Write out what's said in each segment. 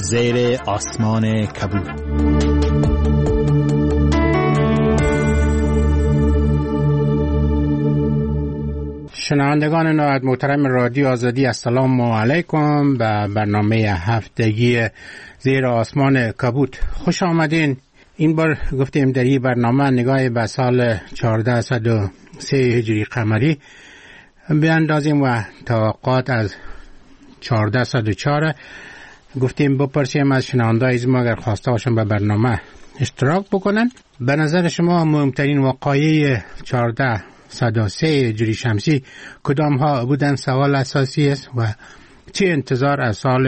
زیر آسمان کبود. شنوندگان نهایت محترم رادیو آزادی، السلام علیکم به برنامه هفتگی زیر آسمان کبود خوش آمدین. این بار گفتیم در این برنامه نگاه به سال 1403 هجری قمری بیاندازیم و توقعات از 1404 گفتیم بپرسیم از شنونده‌های ما اگر خواسته باشن به برنامه اشتراک بکنن. به نظر شما مهمترین وقایع 1403 هجری شمسی کدام ها بودن؟ سوال اساسی است و چه انتظار از سال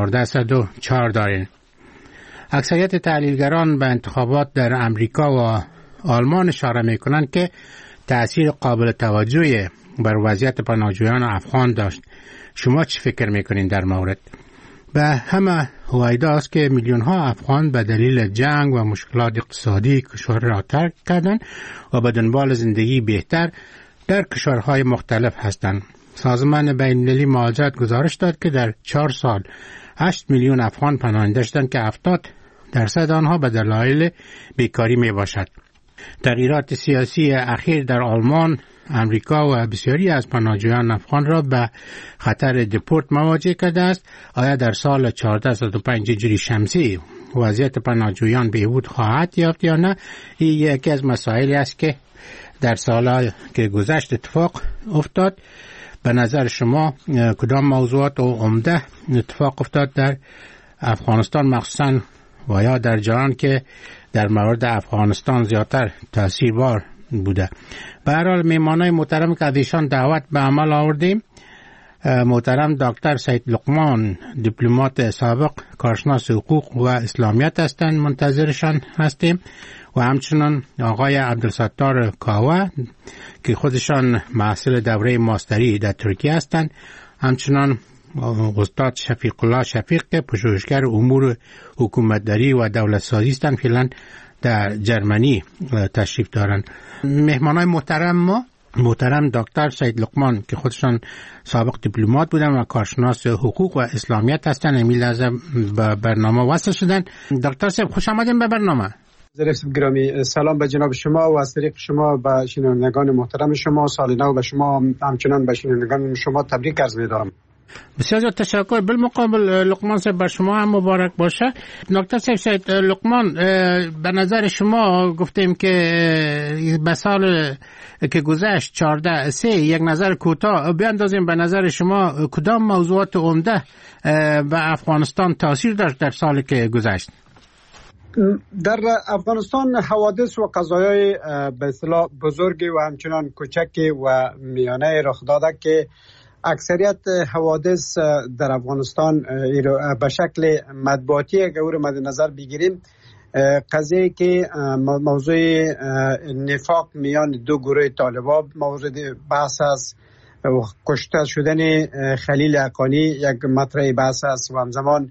1404 دارین؟ اکثریت تحلیلگران به انتخابات در امریکا و آلمان اشاره میکنند که تأثیر قابل توجهی بر وضعیت پناهجویان افغان داشت. شما چی فکر میکنین در مورد؟ به همه هویدا است که میلیون ها افغان به دلیل جنگ و مشکلات اقتصادی کشور را ترک کردند و به دنبال زندگی بهتر در کشورهای مختلف هستند. سازمان بین‌المللی مهاجرت گزارش داد که در 4 سال 8 میلیون افغان پناهنده داشتند که 70% آنها به دلایل بیکاری می باشد. تغییرات سیاسی اخیر در آلمان، امریکا و بسیاری از پناهجویان افغان را به خطر دپورت مواجه کرده است. آیا در سال 1405 هجری شمسی وضعیت پناهجویان بهبود خواهد یافت یا نه؟ این یکی از مسائلی است که در سال‌های که گذشت اتفاق افتاد. به نظر شما کدام موضوعات و عمده اتفاق افتاد در افغانستان مخصوصاً و یا در جهان که در مورد افغانستان زیادتر تاثیربار بوده؟ به هر حال میهمانای محترم که از ایشان دعوت به عمل آوردیم، محترم دکتر سید لقمان، دیپلمات سابق، کارشناس حقوق و اسلامیت هستند، منتظرشان هستیم، و همچنان آقای عبدالستار کاوه که خودشان محصل دوره ماستری در ترکیه هستند، همچنان استاد شفیق الله شفیق که پژوهشگر امور حکومتداری و دولت سازی هستند، فعلا در جرمنی تشریف دارند. مهمانای محترم ما محترم دکتر سید لقمان که خودشان سابق دیپلمات بودن و کارشناس حقوق و اسلامیت هستند، امیل از به برنامه وصل شدن. دکتر صاحب خوش آمدین به برنامه. جناب گرامی، سلام به جناب شما و از طریق شما به شنوندگان محترم شما، سال نو به شما همچنان به شنوندگان شما تبریک عرض می‌دارم. بسیار تشکر. بالمقابل لقمان صاحب بر شما هم مبارک باشه. دکتر سید لقمان، به نظر شما گفتیم که به سال که گذشت 14 یک نظر کوتاه بیاندازیم. به نظر شما کدام موضوعات عمده به افغانستان تاثیر داشت در سال که گذشت؟ در افغانستان حوادث و قضایای به اصطلاح بزرگی و همچنان کوچکی و میانه رخ داده که اکثریت حوادث در افغانستان به شکل مطبوعاتی اگر او رو مد نظر بگیریم، قضیه که موضوع نفاق میان دو گروه طالبان مورد بحث است، کشته شدن خلیل حقانی یک مطرح بحث است و همزمان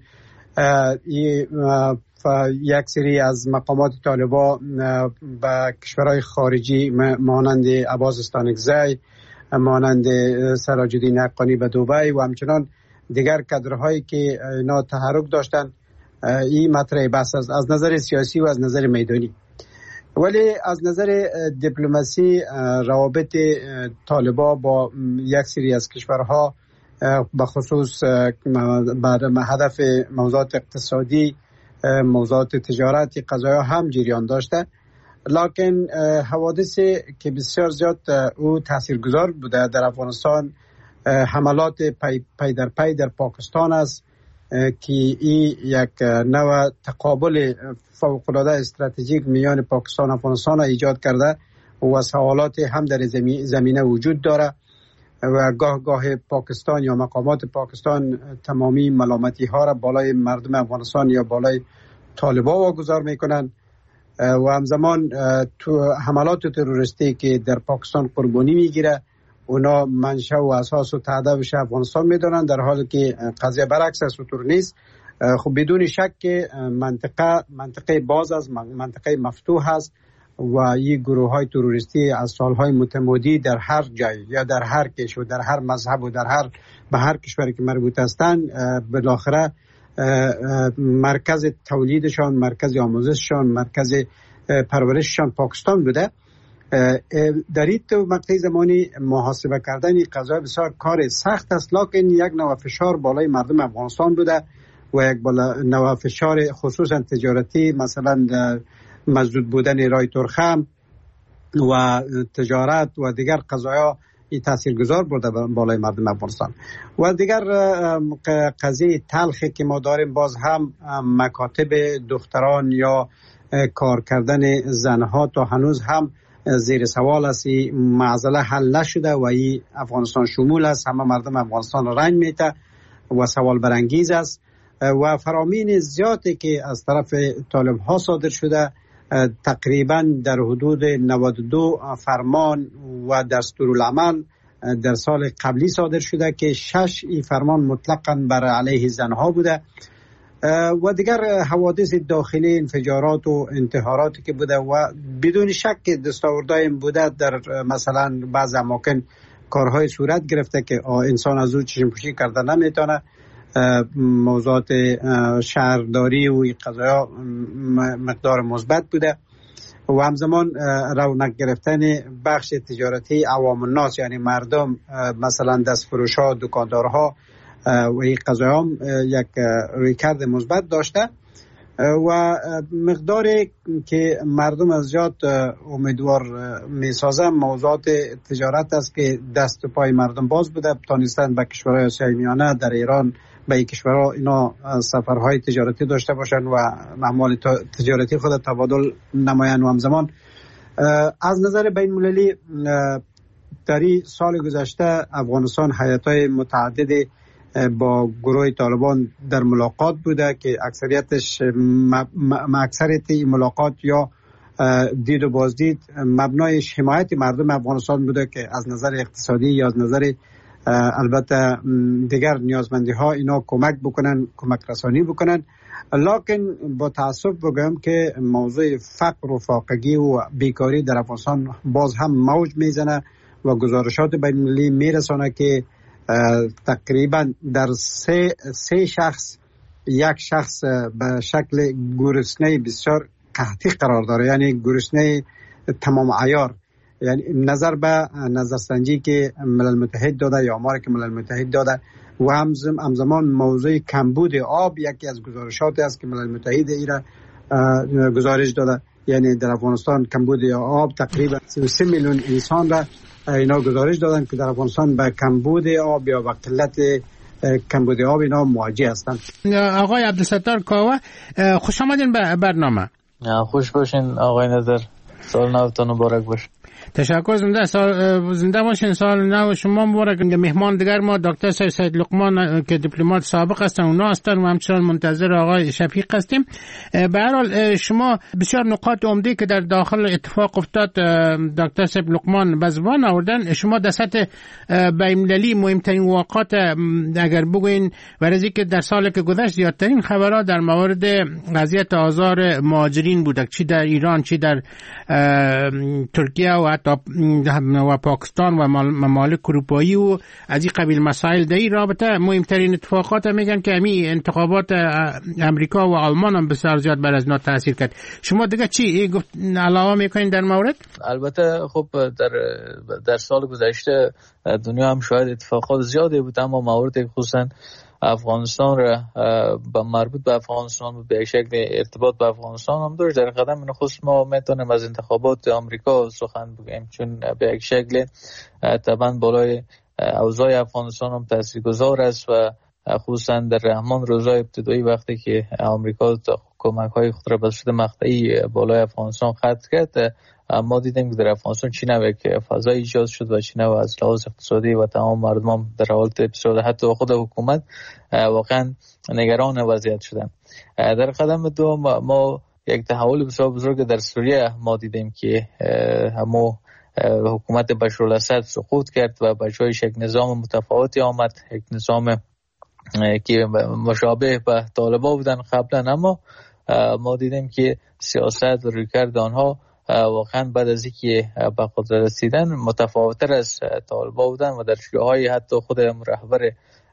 یک سری از مقامات طالبان به کشورهای خارجی مانند عباس استانکزی، مانند سراج الدین حقانی به دبی و همچنان دیگر کادرهایی که اینا تحرک داشتن، این مطرح بحث است از نظر سیاسی و از نظر میدانی. ولی از نظر دیپلماسی روابط طالبان با یک سری از کشورها به خصوص بر هدف موضوعات اقتصادی، موضوعات تجارتی، قضایا هم جریان داشته، لکن حوادثی که بسیار زیاد او تاثیرگذار بوده در افغانستان حملات پی در پی در پاکستان است که این یک نوع تقابل فوق‌العاده استراتژیک میان پاکستان و افغانستان ایجاد کرده و سوالات هم در زمینه وجود داره و گاه پاکستان یا مقامات پاکستان تمامی ملامتی ها را بالای مردم افغانستان یا بالای طالبان واگذار میکنن و همزمان تو حملات تروریستی که در پاکستان قربانی میگیره اونا منشأ و اساس و تهدیدش افغانستان میدونن، در حالی که قضیه برعکس است و طور نیست. خب بدون شک که منطقه باز است، منطقه مفتوح است و این گروه های تروریستی از سالهای متمادی در هر جای یا در هر کشور و در هر مذهب و به هر کشوری که مربوط هستند بالاخره مرکز تولیدشان، مرکز آموزششان، مرکز پرورششان پاکستان بوده. در این مقطع زمانی محاسبه کردن این قضایا بسیار کار سخت است، لکن یک نوع فشار بالای مردم افغانستان بوده و یک نوع فشار خصوصا تجارتی، مثلا مسدود بودن رای ترخم و تجارت و دیگر قضایا این تاثیرگذار بوده بالای مردم افغانستان. و دیگر قضیه تلخی که ما داریم، باز هم مکاتب دختران یا کار کردن زنها تا هنوز هم زیر سوال است. این معضله حل نشده و این افغانستان شمول است، همه مردم افغانستان رنج میته و سوال برانگیز است. و فرامین زیادی که از طرف طالب ها صادر شده، تقریبا در حدود 92 فرمان و دستورالعمل در سال قبلی صادر شده که 6 این فرمان مطلقاً بر علیه زنها بوده و دیگر حوادث داخلی، انفجارات و انتحاراتی که بوده و بدون شک دستاوردهای بوده. در مثلا بعض اماکن کارهای صورت گرفته که انسان از او چشم پوشی کرده نمیتونه. موضوعات شهرداری و قضایا مقدار مثبت بوده و همزمان رونق گرفتن بخش تجارتی عوام الناس، یعنی مردم، مثلا دستفروش‌ها، دکاندارها و این قضایا هم یک رویکرد مثبت داشته و مقداری که مردم از زیاد امیدوار میسازن موضوعات تجارت است که دست و پای مردم باز بوده، تانستن به کشورهای آسیای میانه، در ایران به این کشورها اینا سفرهای تجارتی داشته باشن و اموال تجارتی خود تبادل نمایند. و همزمان از نظر بین المللی در این سال گذشته افغانستان هیئت‌های متعددی با گروه طالبان در ملاقات بوده که اکثریتش اکثریت این ملاقات یا دید و بازدید مبنایش حمایت مردم افغانستان بوده که از نظر اقتصادی یا از نظر البته دیگر نیازمندی ها اینا کمک بکنن، کمک رسانی بکنن. لکن با تاسف بگم که موضوع فقر و فاقگی و بیکاری در افغانستان باز هم موج میزنه و گزارشات بین المللی میرسانه که تقریبا در سه شخص یک شخص به شکل گرسنه بسیار قحطی قرار داره، یعنی گرسنه تمام عیار. یعنی نظر به نظرسنجی که ملل متحد داده یا آماری که ملل متحد داده و همزمان موضوع کمبود آب یکی از گزارشاتی است که ملل متحد ایران گزارش داده. یعنی در افغانستان کمبود آب تقریبا 33 میلیون انسان را اینا گزارش دادن که در افغانستان به کمبود آب یا به قلت کمبود آب اینا مواجه هستند. آقای عبدالستار کاوه، خوش آمدین به برنامه. خوش باشین آقای نظر، سال نوتون مبارک باشه. تشکر، زنده باشین، سال نو شما مبارک. مهمان دیگر ما دکتر سید لقمان که دیپلمات سابق هستن، اونا هستن و همچنان منتظر آقای شفیق هستیم. به هر حال شما بسیار نقاط عمده که در داخل اتفاق افتاد دکتر سید لقمان به زبان آوردن. شما در سطح بین‌المللی مهمترین واقعات اگر بگوین ورزی که در سال که گذشت زیادترین خبرها در مورد قضیه آزار مهاجرین بود، چی در ایران چی در ترکیه و حتی و پاکستان و ممالک اروپایی و از این قبیل مسائل در این رابطه مهمترین اتفاقات میگن که همین انتخابات امریکا و آلمان هم بسیار زیاد بر از اینا تاثیر کرد. شما دیگه چی گفت علاوه میکنین در مورد؟ البته خب در سال گذشته دنیا هم شاید اتفاقات زیادی بود، اما موارد خصوصا افغانستان را با مربوط به افغانستان به شکل ارتباط به افغانستان هم داشت. در قدم نخست ما میتونیم از انتخابات آمریکا سخن بگیم، چون به یک شکل طبعا بالای اوضاع افغانستان هم تاثیرگذار است و خصوصا در رحمان روزهای ابتدایی وقتی که آمریکا کمک های خود را به صورت مقطعی بالای افغانستان ختم کرد، ما دیدیم که در افغانستان چی نوع که فضای ایجاد شد و چی نوع از لحاظ اقتصادی و تمام مردم هم در حالت بسیار، حتی خود حکومت واقعا نگران وضعیت شدن. در قدم دوم ما یک تحول بسیار بزرگ در سوریه ما دیدیم که همو حکومت بشار الاسد سقوط کرد و به جایش یک نظام متفاوتی آمد، یک نظام که مشابه به طالبان بودن قبلا، اما ما دیدیم که سیاست و رویکرد آنها واقعا بعد از اینکه به قدرت رسیدن متفاوت‌تر از طالبان بودن و در جاهای حتی خود رهبر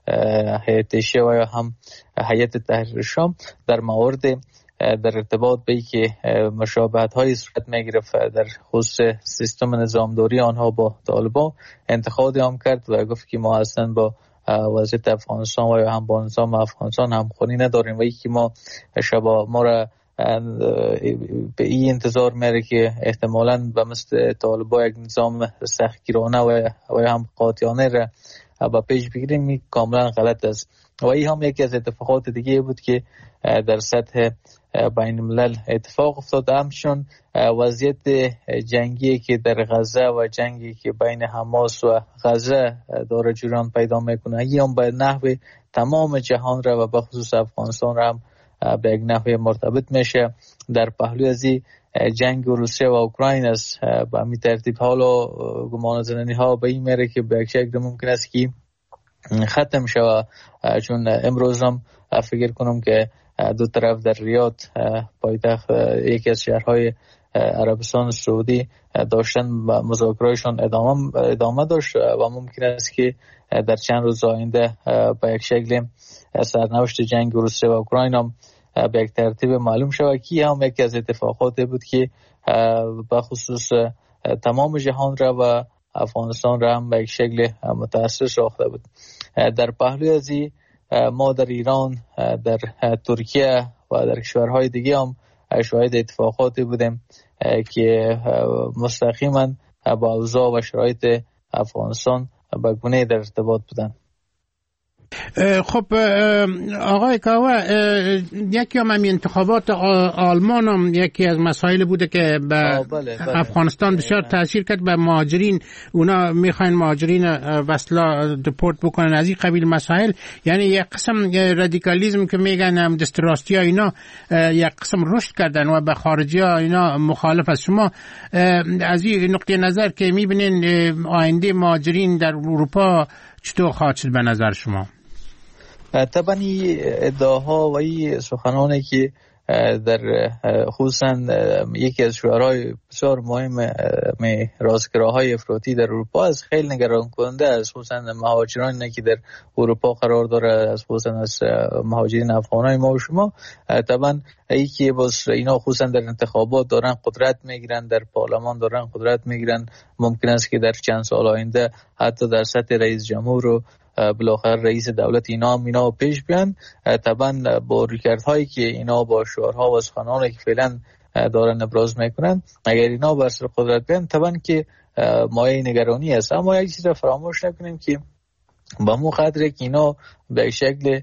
هیئت شیعه و یا هم هیئت تحریر شام در موارد در ارتباط به که مشابهت های صورت میگرفت در خصوص سیستم نظامداری آنها با طالبان انتقاد هم کرد و گفت که ما اصلا با وضعیت افغانستان و یا هم با نظام افغانستان همخوانی نداریم و که ما را به این انتظار میره که احتمالاً به مثل طالبان یک نظام سختگیرانه و هم قاطعانه را با پیش بگیریم. این کاملا غلط است و این هم یکی از اتفاقات دیگه بود که در سطح بین الملل اتفاق افتاد. همچنین وضعیت جنگی که در غزه و جنگی که بین حماس و غزه داره جریان پیدا میکنه این هم به نحو تمام جهان را و به خصوص افغانستان را هم به یک نحو مرتبط میشه. در پهلوی از جنگ روسیه و اوکراین است. به همین ترتیب حالا گمان زنانی ها به این میره که به یک شکل ممکن است که ختم شود، چون امروز هم فکر کنم که دو طرف در ریاض پایتخت یکی از شهرهای عربستان سعودی داشتن مذاکرهشون ادامه داشت و ممکن است که در چند روز آینده به یک شکل سرنوشت جنگ روسیه و اوکراین هم به یک ترتیب معلوم شود که هم یکی از اتفاقات بود که به خصوص تمام جهان را و افغانستان را هم به یک شکل متاثر ساخته بود. در پهلوی از ما در ایران، در ترکیه و در کشورهای دیگه هم شاهد اتفاقاتی بودیم که مستقیما با اوضاع و شرایط افغانستان به گونه در ارتباط بودن. خب آقای کاوه، یکی هم انتخابات آلمان هم یکی از مسائل بوده که به افغانستان بسیار تاثیر کرد. به مهاجرین، اونا میخواین مهاجرین وصلا دپورت بکنن، از این قبیل مسائل. یعنی یک قسم رادیکالیسم که میگن هم دستراستی ها اینا یک قسم رشد کردن و به خارجی ها اینا مخالف است. شما از این نقطه نظر که میبینین آینده مهاجرین در اروپا چطور خواهد شد به نظر شما؟ طبعا این ادعاها و این سخنانی که در خصوصا یکی از شعارهای بسیار مهم راستگراهای افراطی در اروپا از خیلی نگران کننده است، خصوصا مهاجرانی که در اروپا قرار داره، از خصوصا از مهاجرین افغانای ما و شما. طبعا ای که باز اینا خصوصا در انتخابات دارن قدرت میگیرن، در پارلمان دارن قدرت میگیرن، ممکن است که در چند سال آینده حتی در سطح رئیس جمهور و بالاخره رئیس دولت اینا پیش بیان. طبعا با رویکردهایی که اینا با شعارها و سخنانی که فعلا دارن ابراز میکنن، اگر اینا بر سر قدرت بیان طبعا که مایه نگرانی است. اما یک چیز را فراموش نکنیم که با مو قدر که اینا به شکل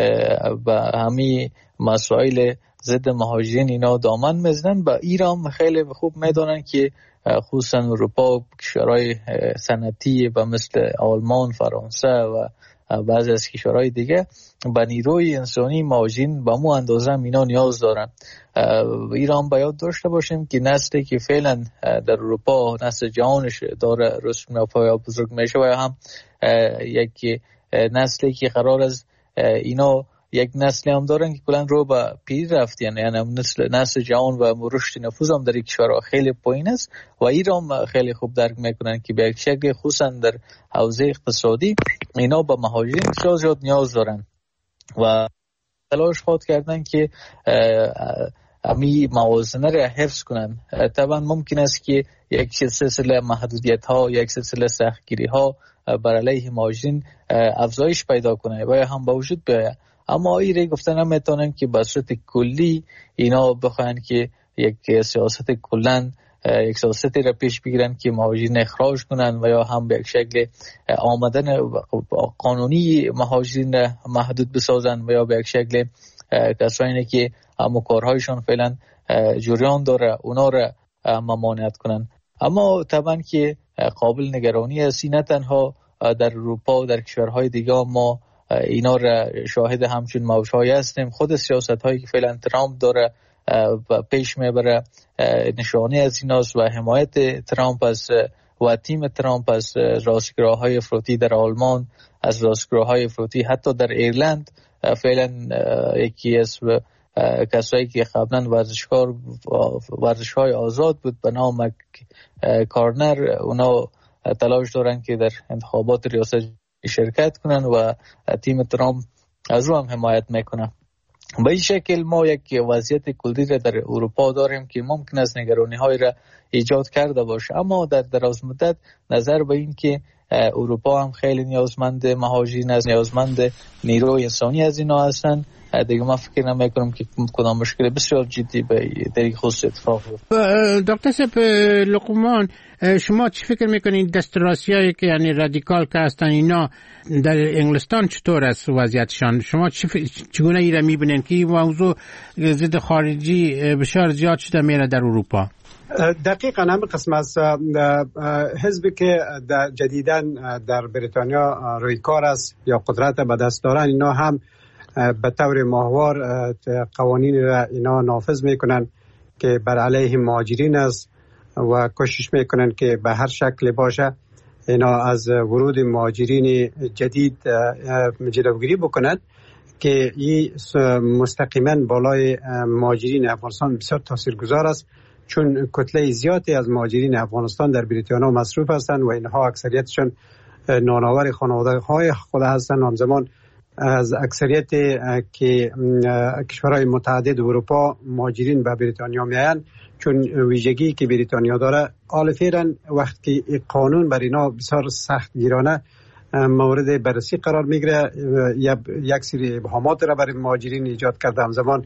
با همین مسائل ضد مهاجرین اینا دامن میزنن، با ایران خیلی خوب میدونن که خصوصا اروپا کشورهای صنعتی و مثل آلمان، فرانسه و بعضی از کشورهای دیگه به نیروی انسانی مهاجرین به مو اندازه اینا نیاز دارن. ایران باید داشته باشیم که نسلی که فعلا در اروپا نسل جوانش داره رشد و بزرگ میشه و هم یک نسلی که قرار از اینا یک نسلی هم دارن که کلان رو به پیر رفت، یعنی نسل جوان و رشد نفوذ هم در کشورها خیلی پایین است و ایران خیلی خوب درک میکنن که به یک شکل خصوصا در حوزه اقتصادی اینا با مهاجرین بسیار زیاد نیاز دارن و تلاش خود کردن که امی موازنه را حفظ کنن. طبعا ممکن است که یک سلسله محدودیت ها، یک سلسله سختگیری ها بر علیه مهاجرین افزایش پیدا کنه و هم با وجود بیاید. اما ایره گفتن هم میتونن که به صورت کلی اینا بخواین که یک سیاست کلن یک سیاستی را پیش بگیرن که مهاجرین اخراج کنن و یا هم به یک شکل آمدن قانونی مهاجرین محدود بسازن و یا به یک شکل کسانی که همو کارهایشون فعلا جریان داره اونا را ممانعت کنن. اما طبعا که قابل نگرانی است، نه تنها در اروپا و در کشورهای دیگه ما اینا را شاهد همچون موجهای هستیم. خود سیاست هایی که فعلا ترامپ داره و پیش میبره نشانه از ایناست و حمایت ترامپ از و تیم ترامپ از راستگراهای افراطی در آلمان، از راستگراهای افراطی حتی در ایرلند. فعلا یکی از کسایی که قبلا ورزش‌های آزاد بود به نام مک کارنر، اونا تلاش دارن که در انتخابات ریاست که شرکت کنن و تیم ترامپ از او هم حمایت میکنه. به این شکل ما یک وضعیت کلی را در اروپا داریم که ممکن است نگرانی های را ایجاد کرده باشه، اما در دراز مدت نظر به این که اروپا هم خیلی نیازمند مهاجرین است، نیازمند نیروی انسانی از اینا هستند، دیگه من فکر نمیکنم که کدام مشکل بسیار جدی به در خصوص اتفاق بیفته. دکتر صاحب لقمان، شما چی فکر میکنید دستراسیایی که یعنی رادیکال که هستن اینا در انگلستان چطور است وضعیتشان؟ شما چگونه ای را میبینید که این موضوع ضد خارجی بسیار زیاد شده میره در اروپا؟ دقیقاً هم قسم از حزبی که جدیداً در بریتانیا روی کار است یا قدرت به دست دارن، اینا هم به طور ماهوار قوانین را اینا نافذ میکنن که بر علیه مهاجرین است و کوشش میکنن که به هر شکل باشه اینا از ورود مهاجرین جدید جلوگیری بکنند که این مستقیما بالای مهاجرین افغانستان بسیار تاثیرگذار است، چون کتله زیادی از مهاجرین افغانستان در بریتانیا مصروف هستند و اینها اکثریتشون نانآور خانواده‌های خود هستند. همزمان از اکثریت که کشورهای متعدد اروپا مهاجرین به بریتانیا میایند، چون ویژگی که بریتانیا داره حال فعلا وقتی قانون بر اینا بسیار سخت گیرانه مورد بررسی قرار میگیره، یک سری ابهامات را برای مهاجرین ایجاد کرده، همزمان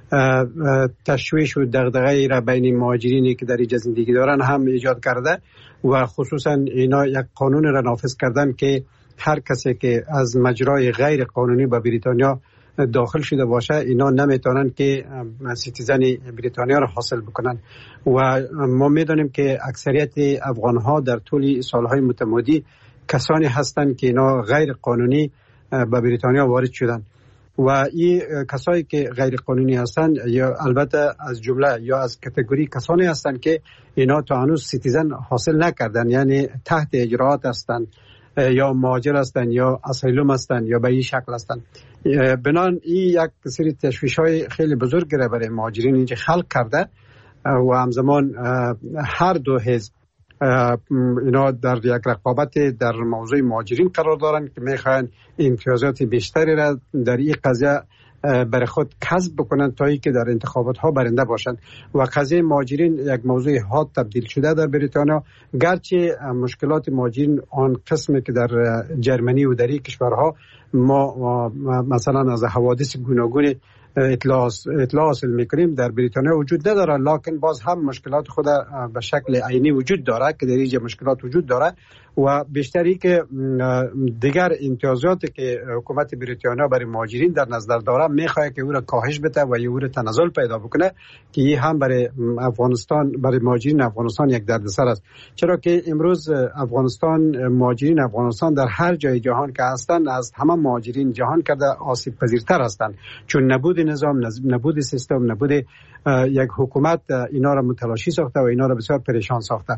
تشویش و دغدغه را بین مهاجرینی که در اینجا زندگی دارن هم ایجاد کرده و خصوصا اینا یک قانون را نافذ کردن که هر کسی که از مجرای غیر قانونی به بریتانیا داخل شده باشه اینا نمیتونن که سیتیزن بریتانیا را حاصل بکنن و ما میدونیم که اکثریت افغان ها در طول سالهای متمادی کسانی هستند که اینا غیر قانونی به بریتانیا وارد شدن و این کسایی که غیر قانونی هستند یا البته از جمله یا از کاتگوری کسانی هستند که اینا تا هنوز سیتیزن حاصل نکردن، یعنی تحت اجراءات هستند یا مهاجر هستند یا اسایلوم هستند یا به این شکل هستند. بنان این یک سری تشویش‌های خیلی بزرگ را برای مهاجرین اینجا خلق کرده و همزمان هر دو حزب اینا در یک رقابت در موضوع مهاجرین قرار دارند که میخواهند امتیازات بیشتری را در این قضیه برای خود کسب بکنند تا اینکه در انتخابات ها برنده باشند و قضیه مهاجرین یک موضوع حاد تبدیل شده در بریتانیا، گرچه مشکلات مهاجرین آن قسمی که در جرمنی و در این کشورها ما مثلا از حوادث گوناگون اطلاع حاصل میکنیم در بریتانیا وجود نداره، لکن باز هم مشکلات خود به شکل عینی وجود داره که در اینجا مشکلات وجود داره و بیشتری که دیگر امتیازاتی که حکومت بریتانیا برای مهاجرین در نظر داره میخواد که او را کاهش بده و او را تنزل پیدا بکنه که این هم برای افغانستان، برای مهاجرین افغانستان یک دردسر است، چرا که امروز افغانستان، مهاجرین افغانستان در هر جای جهان که هستند از همه مهاجرین جهان کرده آسیب پذیرتر هستند، چون نبود نظام، نبود سیستم، نبود یک حکومت اینا را متلاشی ساخته و اینا را بسیار پریشان ساخته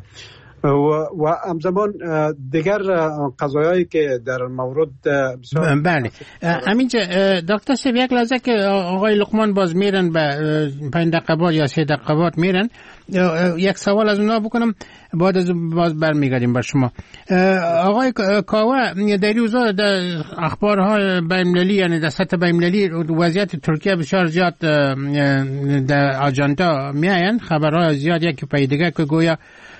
و همزمان دیگر قضایایی که در مورد بله همینجا دکتر صاحب یک لحظه که آقای لقمان باز میرن به 5 دقیقه بعد یا 3 دقیقه بعد میرن، یک سوال از اونا بکنم بعد از باز برمیگردیم با شما. آقای کاوه، در روزا در اخبارهای بین‌المللی یعنی در سطح بین‌المللی وضعیت ترکیه بسیار زیاد در آجندا میاین، خبرهای زیاد یکی پای دیگه که گویا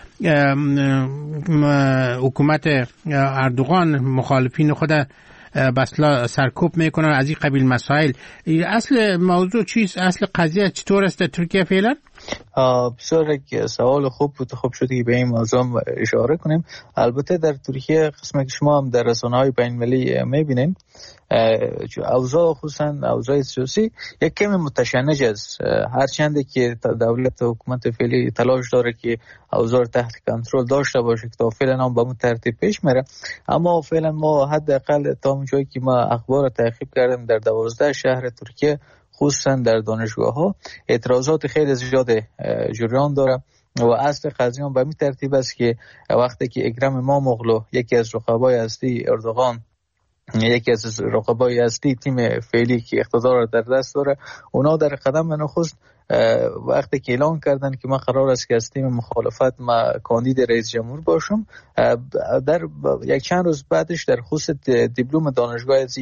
حکومت اردوغان مخالفین خود بسلا سرکوب میکنن از این قبیل مسائل. اصل موضوع چیست؟ اصل قضیه چطور است در ترکیه فعلا؟ بسیار یک سوال خوب بود، خوب شد که به این موضوع اشاره کنیم. البته در ترکیه قسمی که شما هم در رسانه‌های بین‌المللی میبینین اوضاع خصوصا اوضاع سیاسی یک کمی متشنج است، هرچند که دولت حکومت فعلی تلاش داره که اوضاع تحت کنترل داشته باشه که تا فعلا هم به اون ترتیب پیش میره، اما فعلا ما حداقل تا اونجایی که ما اخبار تعقیب کردیم در 12 شهر ترکیه خصوصا در دانشگاه ها اعتراضات خیلی زیاد جریان داره و اصل قضیه هم به این ترتیب است که وقتی که اکرم اماموغلو یکی از رقبای اصلی اردوغان یکی از رقبای اصلی تیم فعلی که اقتدار را در دست داره، اونا در قدم نخست وقتی که اعلان کردن که من قرار است که از تیم مخالفت ما کاندید رئیس جمهور باشم، در یک چند روز بعدش در خصوص دیپلم دانشگاه از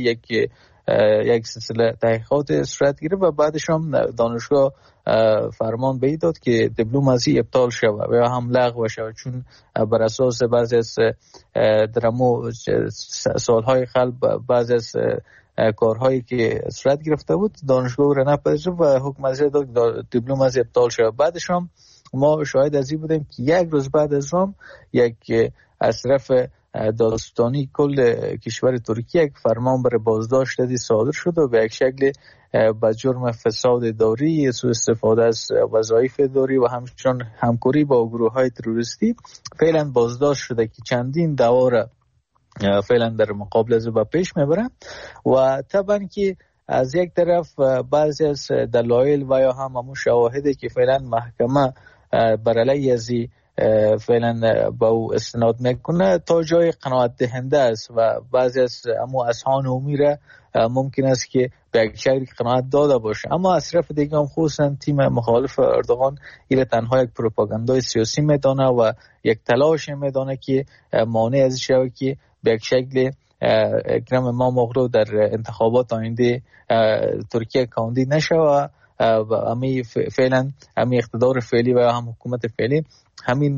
یک سلسله تحقیقات صورت گرفت و بعدش هم دانشگاه فرمان به داد که دیپلم از ابطال شود و یا هم لغو شود، چون بر اساس بعضی از درمو سالهای قبل بعضی از کارهایی که صورت گرفته بود دانشگاه را نپذیرفت و حکم از داد دیپلم از ابطال شود. بعدش هم ما شاهد از این بودیم که یک روز بعد از هم یک از طرف دادستانی کل کشور ترکیه یک فرمان برای بازداشت صادر شد و به یک شکل با جرم فساد داری، سوء استفاده از وظایف داری و همچنین همکاری با گروه‌های تروریستی فعلا بازداشت شده که چندین دعوا را فعلا در مقابل از با پیش میبرن. و طبعا که از یک طرف بعضی از دلایل و یا هم شواهدی که فعلا محکمه بر علیه از فعلا با او استناد میکنه تا جای قناعت دهنده است و بعضی از اذهان عمومی را ممکن است که به یک شکلی قناعت داده باشه، اما از طرف دیگه هم خصوصا تیم مخالف اردوغان این تنها یک پروپاگاندای سیاسی میدانه و یک تلاش میدانه که مانع از شود که به یک شکل اکرم اماموغلو در انتخابات آینده ترکیه کاندید نشود و فعلا همی اقتدار فعلی و هم حکومت فعلی همین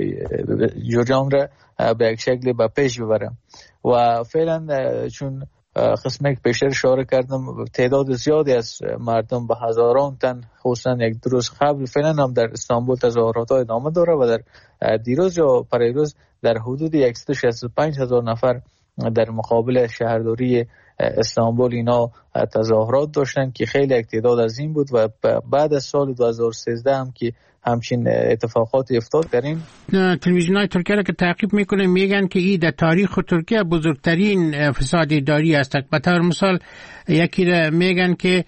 جریان را به یک شکل به پیش ببره. و فعلا چون قسمی که پیشتر اشاره کردم تعداد زیادی از مردم به هزاران تن خصوصا یک روز قبل فعلا هم در استانبول تظاهرات ادامه داره و در دیروز یا پریروز در حدود 165,000 نفر در مقابل شهرداری استانبول اینا تظاهرات داشتن که خیلی تعداد عظیم بود و بعد از سال 2013 هم که همچین اتفاقات افتاد. در این تلویزیون‌های ترکیه را که تعقیب میکنه میگن که این در تاریخ ترکیه بزرگترین فساد اداری است. به طور مثال یکی را میگن که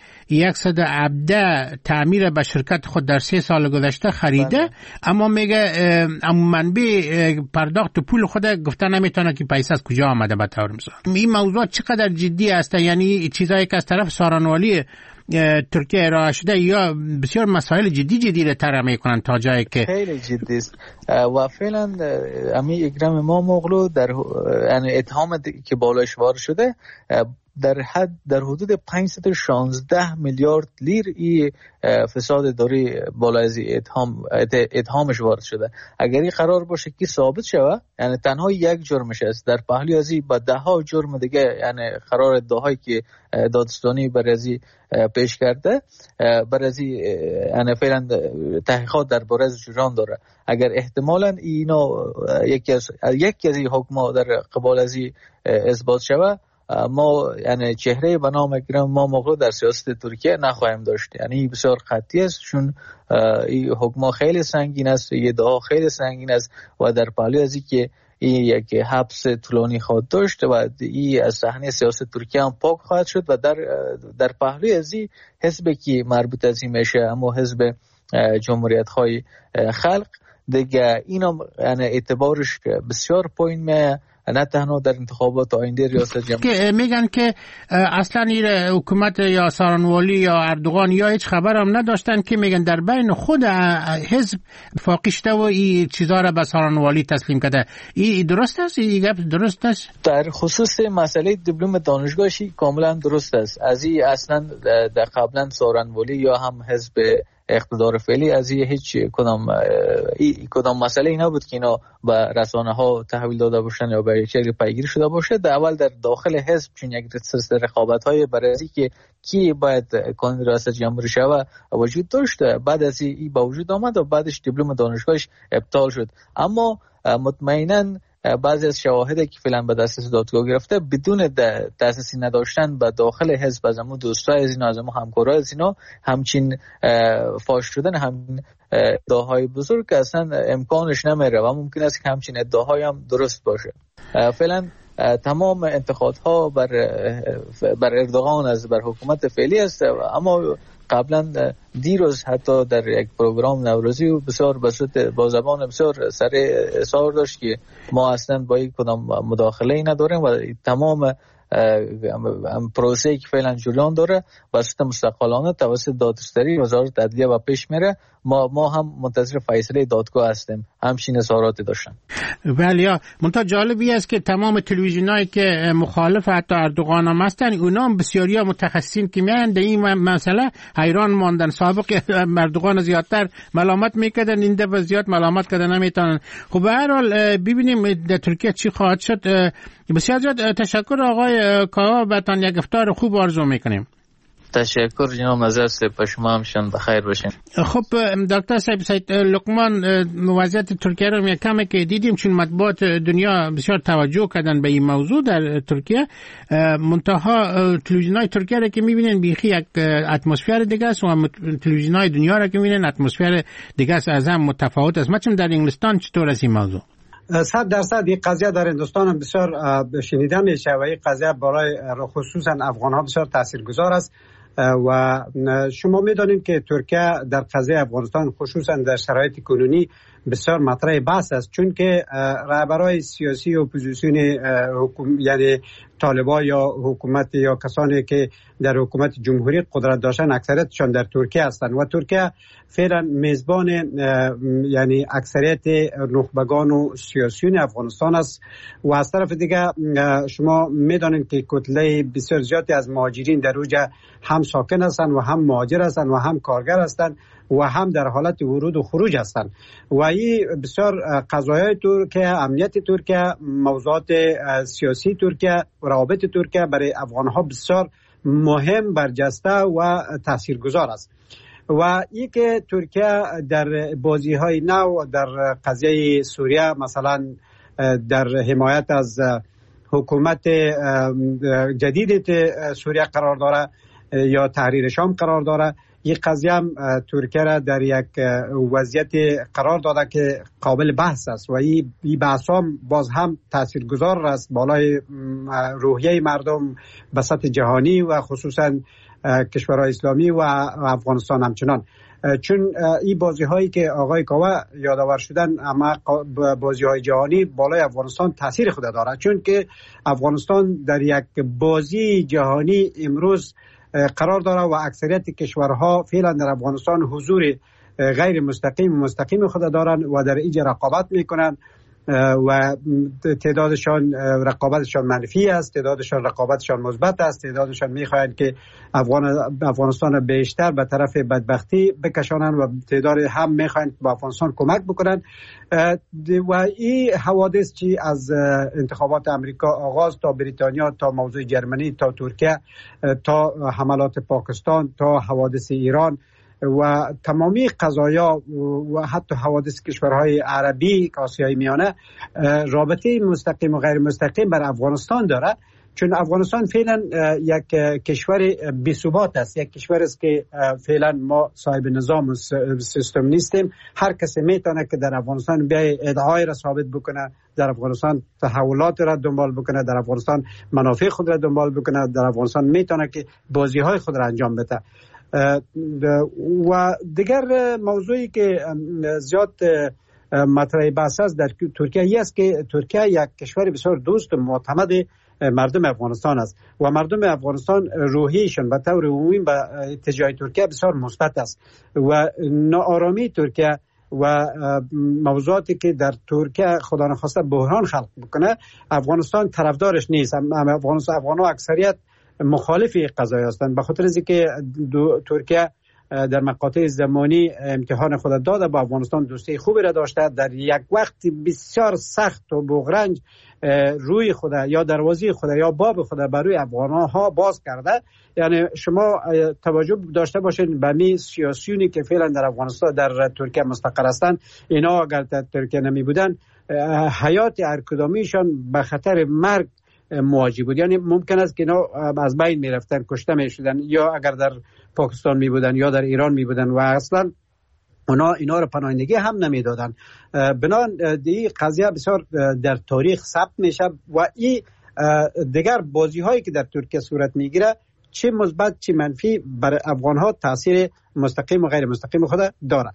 117 تعمیر به شرکت خود در 3 سال گذشته خریده، اما میگه منبع پرداخت پول خود گفته نمیتونه که پیسه از کجا آمده. به طور مثال این موضوع چقدر جدی است؟ یعنی چیزایی که از طرف سارانوالی ترکیه ارائه شده یا بسیار مسائل جدی را طرح میکنن تا جایی که خیلی جدی است و فعلا امی اکرم اماموغلو در اتهام که بالایش وارد شده در حدود 516 میلیارد لیر ای فساد داری بالای از اتهامش وارد شده. اگر این قرار باشه که ثابت شود یعنی تنها یک جرمش است، در پهلوی ازی با 10 جرم دیگه یعنی قرار ادعایی که دادستانی برازی پیش کرده برازی یعنی فعلا تحقیقات درباره از جریان داره. اگر احتمالاً اینا یکی از حکما در قبال ازی اثبات شود ما یعنی چهره به نام اکرم اماموغلو در سیاست ترکیه نخواهیم داشت. یعنی بسیار قطعی است چون این حکم خیلی سنگین است، این ادعا خیلی سنگین است و در پهلوی از که این یک حبس طولانی خواهد داشت و این از صحنه سیاست ترکیه هم پاک خواهد شد و در پهلوی از این حزبی که مربوط از این میشه اما حزب جمهوریت های خلق دیگه اینا یعنی اعتبارش بسیار پایین میه، نه تنها در انتخابات آینده ریاست جمهوری. میگن که اصلا این حکومت یا سارانوالی یا اردوغان یا هیچ خبر هم نداشتن که میگن در بین خود حزب فاقی شده و این چیزا را به سارانوالی تسلیم کرده. این درست است؟ این گپ درست است؟ در خصوص مسئله دیپلم دانشگاهی کاملا درست است. از این اصلا در قبلا سارانوالی یا هم حزب اقتدار فعلی از هیچ کدام مسئله ای نبود که اینا به رسانه ها تحویل داده باشن یا به یک شکل پیگیری شده باشه. در اول در داخل حزب چون یک سلسله رقابت های برای که کی باید کاندید ریاست جمهوری شود وجود داشت، بعد از این با وجود آمد و بعدش دیپلم دانشگاهش ابطال شد. اما مطمئناً بعضی از شواهدی که فعلا به دسترس دادگاه گرفته بدون دسترسی نداشتن به داخل حزب از همون دوستای از اینا از همون همکارای از اینا همچین فاش شدن همین ادعاهای بزرگ که اصلا امکانش نمیره و ممکن است که همچین ادعاهای هم درست باشه. فعلا تمام انتقادها بر اردوغان از بر حکومت فعلی است، اما قبلا دیروز حتی در یک پروگرام نوروزی بسیار با زبان بسیار سر اظهار داشت که ما اصلا با یک کدام مداخله ای نداریم و تمام پروسه‌ای که فعلا جریان داره واسط مستقلانه توسط دادگستری وزارت عدلیه و پیش میره. ما هم منتظر فیصله دادگاه هستیم. همچین اظهاراتی داشتن. ولی منتها جالبی است که تمام تلویزیونایی که مخالف حتی اردوغان هم هستن اونا هم بسیاری متخصصین که میان در این مسئله حیران ماندن. سابق اردوغان زیادتر ملامت میکردن، این دفعه زیاد ملامت کردن نمیتونن. خب به هر حال ببینیم در ترکیه چی خواهد شد. بسیار زیاد تشکر آقای کاوا، بهتان یک افطار خوب آرزو میکنیم. تشکر جناب نظر صاحب، شما همشون بخیر باشین. خب دکتر صاحب سید لقمان، وضعیت ترکیه رو یک کمی که دیدیم چون مطبوعات دنیا بسیار توجه کردن به این موضوع در ترکیه، منتها تلویزیون‌های ترکیه رو که می‌بینین بیخی یک اتمسفر دیگه است و تلویزیون‌های دنیا رو که می‌بینین اتمسفر دیگه است، از هم متفاوت است. مثلا در انگلستان چطور است این موضوع؟ 100% این قضیه در هندوستان هم بسیار شنیده میشه و این قضیه برای خصوصا افغان‌ها بسیار تاثیرگذار است و شما میدانید که ترکیه در قضیه افغانستان خصوصا در شرایط کنونی بسیار مطرح بحث است، چون که رهبرای سیاسی اپوزیسیون یعنی طالبان یا حکومت یا کسانی که در حکومت جمهوری قدرت داشتن اکثریتشان در ترکیه هستند و ترکیه فعلا میزبان یعنی اکثریت نخبگان و سیاسیون افغانستان است و از طرف دیگه شما میدانید که کتله بسیار زیادی از مهاجرین در اوج هم ساکن هستند و هم مهاجر هستند و هم کارگر هستند و هم در حالت ورود و خروج هستند و این بسیار قضایای ترکیه، امنیت ترکیه، موضوعات سیاسی ترکیه، روابط ترکیه برای افغانها بسیار مهم، برجسته و تاثیرگذار است. و این که ترکیه در بازی‌های نو در قضیه سوریه مثلا در حمایت از حکومت جدید سوریه قرار داره یا تحریر شام قرار داره، این قضیه هم ترکیه را در یک وضعیت قرار داده که قابل بحث است و این بحث هم باز هم تاثیرگذار است بالای روحیه مردم به سطح جهانی و خصوصا کشورهای اسلامی و افغانستان همچنان، چون این بازی هایی که آقای کاوا یادآور شدن اما بازی های جهانی بالای افغانستان تاثیر خود داره، چون که افغانستان در یک بازی جهانی امروز قرار داره و اکثریت کشورها فعلا در افغانستان حضور غیر مستقیم خود دارن و در اینجا رقابت میکنن و تعدادشان رقابتشان منفی است، تعدادشان رقابتشان مثبت است، تعدادشان میخواهند که افغانستان بیشتر به طرف بدبختی بکشانند و تعداد هم میخواهند به افغانستان کمک بکنند و این حوادث چی از انتخابات امریکا آغاز تا بریتانیا تا موضوع جرمنی تا ترکیه تا حملات پاکستان تا حوادث ایران و تمامی قضایا و حتی حوادث کشورهای عربی آسیای میانه رابطه مستقیم و غیر مستقیم بر افغانستان داره، چون افغانستان فعلا یک کشور بی‌ثبات است، یک کشور است که فعلا ما صاحب نظام و سیستم نیستیم. هر کسی میتونه که در افغانستان بیای ادعای را ثابت بکنه، در افغانستان تحولات را دنبال بکنه، در افغانستان منافع خود را دنبال بکنه، در افغانستان میتونه که بازی های خود را انجام بده. و دیگر موضوعی که زیاد مطرح بحث است در ترکیه است که ترکیه یک کشور بسیار دوست و معتمد مردم افغانستان است و مردم افغانستان روحیشون به طور عمومی به اتجاه ترکیه بسیار مثبت است و ناآرامی ترکیه و موضوعاتی که در ترکیه خدا نخواسته بحران خلق بکنه افغانستان طرفدارش نیست. افغان‌ها اکثریت مخالف قضایی هستند به خاطر اینکه ترکیه در مقاطع زمانی امتحان خود داده، با افغانستان دوستی خوبی را داشته، در یک وقت بسیار سخت و بغرنج روی خود یا دروازه خود یا باب خود برای افغان‌ها باز کرده. یعنی شما توجه داشته باشین به می سیاسیونی که فعلا در افغانستان در ترکیه مستقر هستند، اینا اگر در ترکیه نمی بودن حیات هر کدامیشان به خطر مرگ مواجه بود، یعنی ممکن است که اینا از بین می رفتن، کشته می شدن، یا اگر در پاکستان می بودن یا در ایران می بودن و اصلا اینا رو پناهندگی هم نمی دادن. بنابراین این قضیه بسیار در تاریخ ثبت میشه و این دیگر بازی هایی که در ترکیه صورت میگیره چه مثبت چه منفی بر افغان ها تاثیر مستقیم و غیر مستقیم خود داره.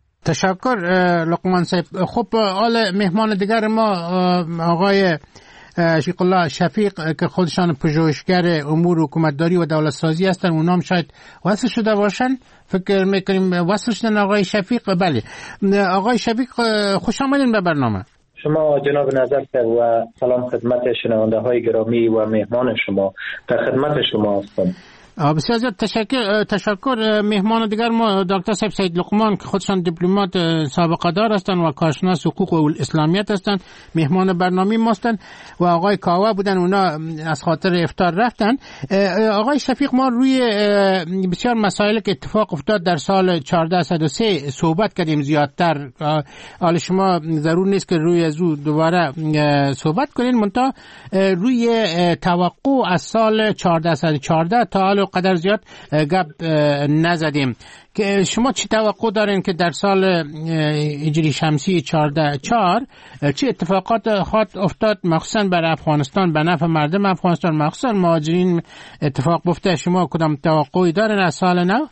تشکر لقمان صاحب. خب حال مهمان دیگر ما آقای شیخ الله شفیق که خودشان پژوهشگر امور حکومتداری و دولت سازی هستن، اونام شاید وصل شده باشن. فکر میکنیم وصل شدن آقای شفیق. بله آقای شفیق خوش آمدین به برنامه. شما جناب نظر و سلام خدمت شنونده های گرامی و مهمان شما، در خدمت شما هستم. بسیار زیاد تشکر. مهمان دیگر ما دکتر صاحب سید لقمان که خودشان دیپلمات سابقه دار هستند و کارشناس حقوق و اسلامیت هستند، مهمان برنامه ما هستند. و آقای کاوه بودن، اونا از خاطر افطار رفتن. آقای شفیق، ما روی بسیار مسائل که اتفاق افتاد در سال 1403 صحبت کردیم زیادتر. حالا شما ضرور نیست که روی زو دوباره صحبت کنین، منتها روی توقع از سال 1414 تا حالا قدر زیاد گپ نزدیم که شما چی توقع دارین که در سال هجری شمسی 1404 چه اتفاقات خواهد افتاد، مخصوصا برای افغانستان، به نفع مردم افغانستان، مخصوصا مهاجرین اتفاق بیفته؟ شما کدام توقعی دارین از سال نو؟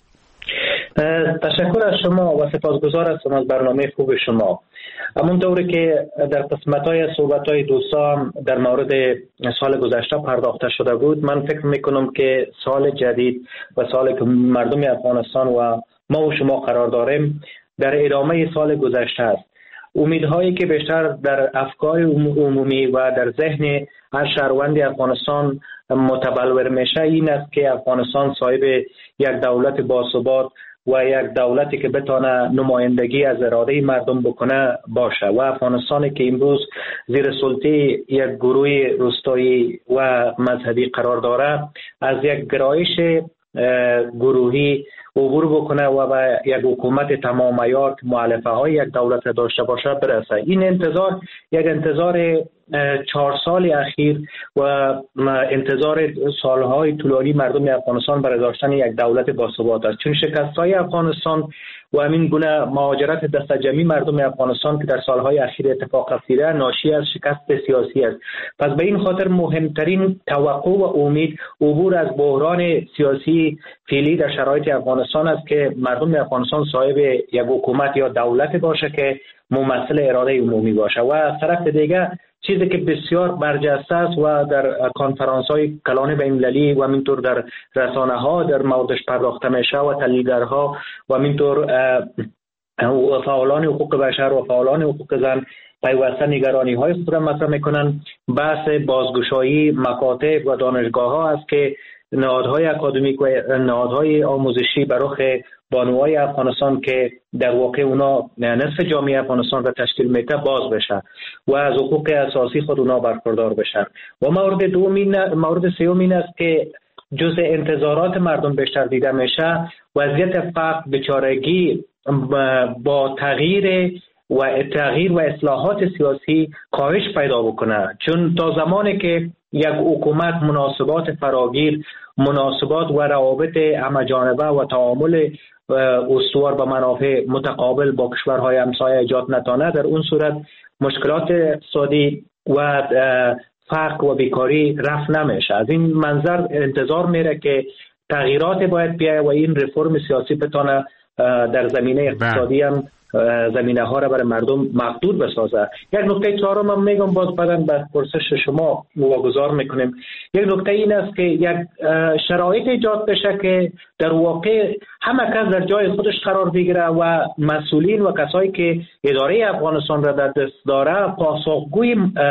تشکر از شما و سپاسگزار هستم از برنامه خوب شما. همونطوری که در قسمت‌های صحبت‌های دوستان در مورد سال گذشته پرداخته شده بود، من فکر می‌کنم که سال جدید و سالی که مردم افغانستان و ما و شما قرار داریم در ادامه سال گذشته است. امیدهایی که بیشتر در افکار عمومی و در ذهن هر شهروند افغانستان متبلور میشه این است که افغانستان صاحب یک دولت باثبات و یک دولتی که بتونه نمایندگی از اراده مردم بکنه باشه و افغانستانی که امروز زیر سلطه یک گروه روستایی و مذهبی قرار داره از یک گرایش گروهی عبور بکنه و به یک حکومت تمام عیار که مؤلفه های یک دولت داشته باشه برسه. این انتظار یک انتظار 4 سال اخیر و انتظار سالهای طولانی مردم افغانستان برای داشتن یک دولت باثبات است، چون شکست‌های افغانستان و همین گونه مهاجرت دست جمعی مردم افغانستان که در سالهای اخیر اتفاق افتاده ناشی از شکست سیاسی است. پس به این خاطر مهمترین توقع و امید عبور از بحران سیاسی فعلی در شرایط افغانستان است که مردم افغانستان صاحب یک حکومت یا دولت باشه که ممثل اراده عمومی باشه و از طرف دیگه چیزی که بسیار برجسته است و در کنفرانس‌های کلان بین‌المللی و همینطور در رسانه‌ها در موردش پرداخته میشه و تحلیلگرها و همینطور فعالان حقوق بشر و فعالان حقوق زن پیوسته نگرانی‌های خود را مطرح می‌کنند، بحث بازگشایی مکاتب و دانشگاه‌ها است که نهادهای اکادمیک و نهادهای آموزشی بر رخ بانوهای افغانستان که در واقع اونا نصف جامعه افغانستان را تشکیل میده باز بشه و از حقوق اساسی خود اونا برخوردار بشن. و مورد سوم این است که جزء انتظارات مردم بیشتر دیده میشه وضعیت فقر، بیچارگی با تغییر و اصلاحات سیاسی کاهش پیدا بکنه، چون تا زمانی که یک حکومت مناسبات فراگیر، مناسبات و روابط همه‌جانبه و تعامل استوار به منافع متقابل با کشورهای همسایه ایجاد نتانه، در اون صورت مشکلات اقتصادی و فقر و بیکاری رفع نمیشه. از این منظر انتظار میره که تغییرات باید بیاید و این رفرم سیاسی بتونه در زمینه اقتصادی هم زمینه ها را برای مردم مقدور بسازه. یک نکته چهارم هم میگم، باز بعداً به پرسش شما واگذار میکنیم. یک نکته این است که یک شرایط ایجاد بشه که در واقع همه کس در جای خودش قرار بگیره و مسئولین و کسایی که اداره افغانستان را در دست داره پاسخگوی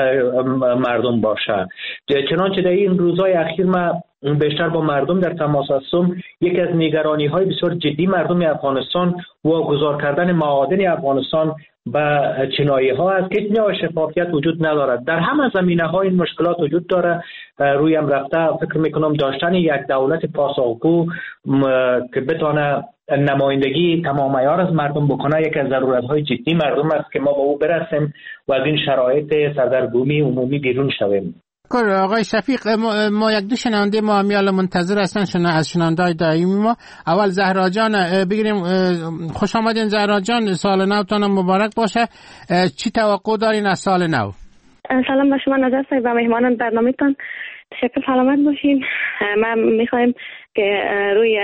مردم باشه. چنانچه در این روزهای اخیر ما بیشتر با مردم در تماس هستم، یکی از نگرانی های بسیار جدی مردم افغانستان واگذار کردن معادن افغانستان به چینایی ها است که هیچ نوع شفافیت وجود ندارد. در همه زمینه ها این مشکلات وجود داره. روی هم رفته فکر میکنم داشتن یک دولت پاسخگو که بتونه نمایندگی تمام عیار از مردم بکنه یکی از ضرورت های جدی مردم است که ما به او برسیم و از این شرایط سردرگمی عمومی بیرون شویم. آقای شفیق، ما یک دو شنونده ما همیال منتظر هستن از شنونده‌های دائمی ما. اول زهرا جان بگیریم. خوش آمدین زهرا جان، سال نوتان مبارک باشه. چی توقع دارین از سال نو؟ سلام به شما نظر صاحب و مهمانان برنامه‌تان. تشکر سلامت باشین. ما میخوایم که روی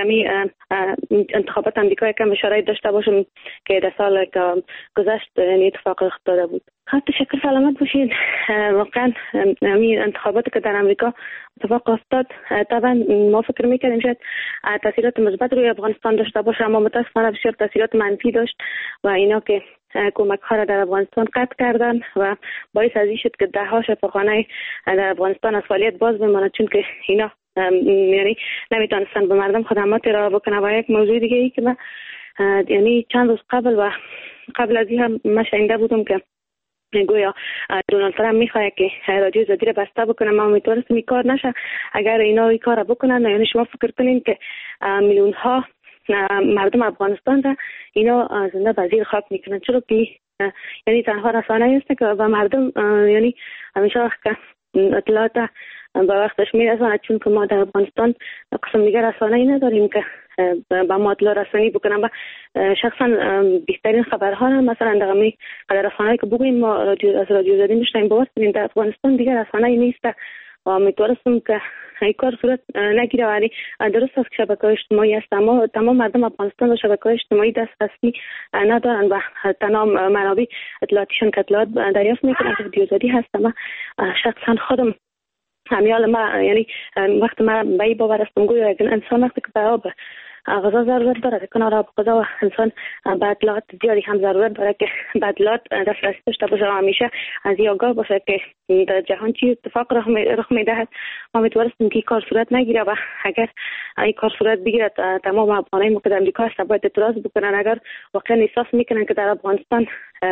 انتخابات امریکا یکم اشاره داشته باشم که در سال گذشت اتفاق افتاده بود. تشکر سلامت باشین. واقعا انتخاباتی که در امریکا اتفاق افتاد طبعا ما فکر میکردیم شاید تاثیرات مثبت روی افغانستان داشته باشه، اما متاسفانه بسیار تاثیرات منفی داشت و اینا که کمک ها را در افغانستان قطع کردن و باعث از این شد که ده ها شفاخانه در افغانستان از فعالیت باز بماند، چون که اینا یعنی نمیتونستن به مردم خدمات را بکنه. و یک موضوع دیگه ای که من یعنی چند روز قبل از این هم من شنیده بودم که گویا دونالد ترامپ میخواد که رادیو زدی را بسته بکنه. من امیدوارم این کار نشه. اگر اینا این کار را بکنن، یعنی شما فکر کنین که میلیون ها مردم افغانستان را اینا زنده به زیر خاک میکنن، چرا که یعنی تنها رسانه است که و مردم یعنی همیشه وقت که اطلاعات به وقتش میرساند، چون که ما در افغانستان قسم دیگر رسانه ای نداریم که با ما اطلاع رسانی بکنم. و شخصا بهترین خبرها را مثلا در رسانه‌ای که بگوییم ما از رادیو زدی میشنیم باور کنیم در افغانستان دیگر رسانه ای نیست و امیدوارم که این کار صورت نگیره. ولی درست است که شبکه‌های اجتماعی است، اما تمام مردم افغانستان و شبکه‌های اجتماعی دسترسی ندارن و تمام منابع اطلاعاتیشون که اطلاعات دریافت میکنن که رادیوزدی هست. اما شخصا خودم همیال ما یعنی وقت ما به این باور هستم گویا یک انسان وقتی که به آب غذا ضرورت داره، کنار آب غذا و انسان به اطلاعات زیادی هم ضرورت داره که به اطلاعات دسترسی داشته باشه و همیشه از این آگاه باشه که در جهان چی اتفاق رخ میدهد. ما امیدوارستیم که این کار صورت نگیره و اگر این کار صورت بگیره تمام افغانای ما که در امریکا هستن باید اعتراض بکنن. اگر واقعا احساس میکنن که در افغانستان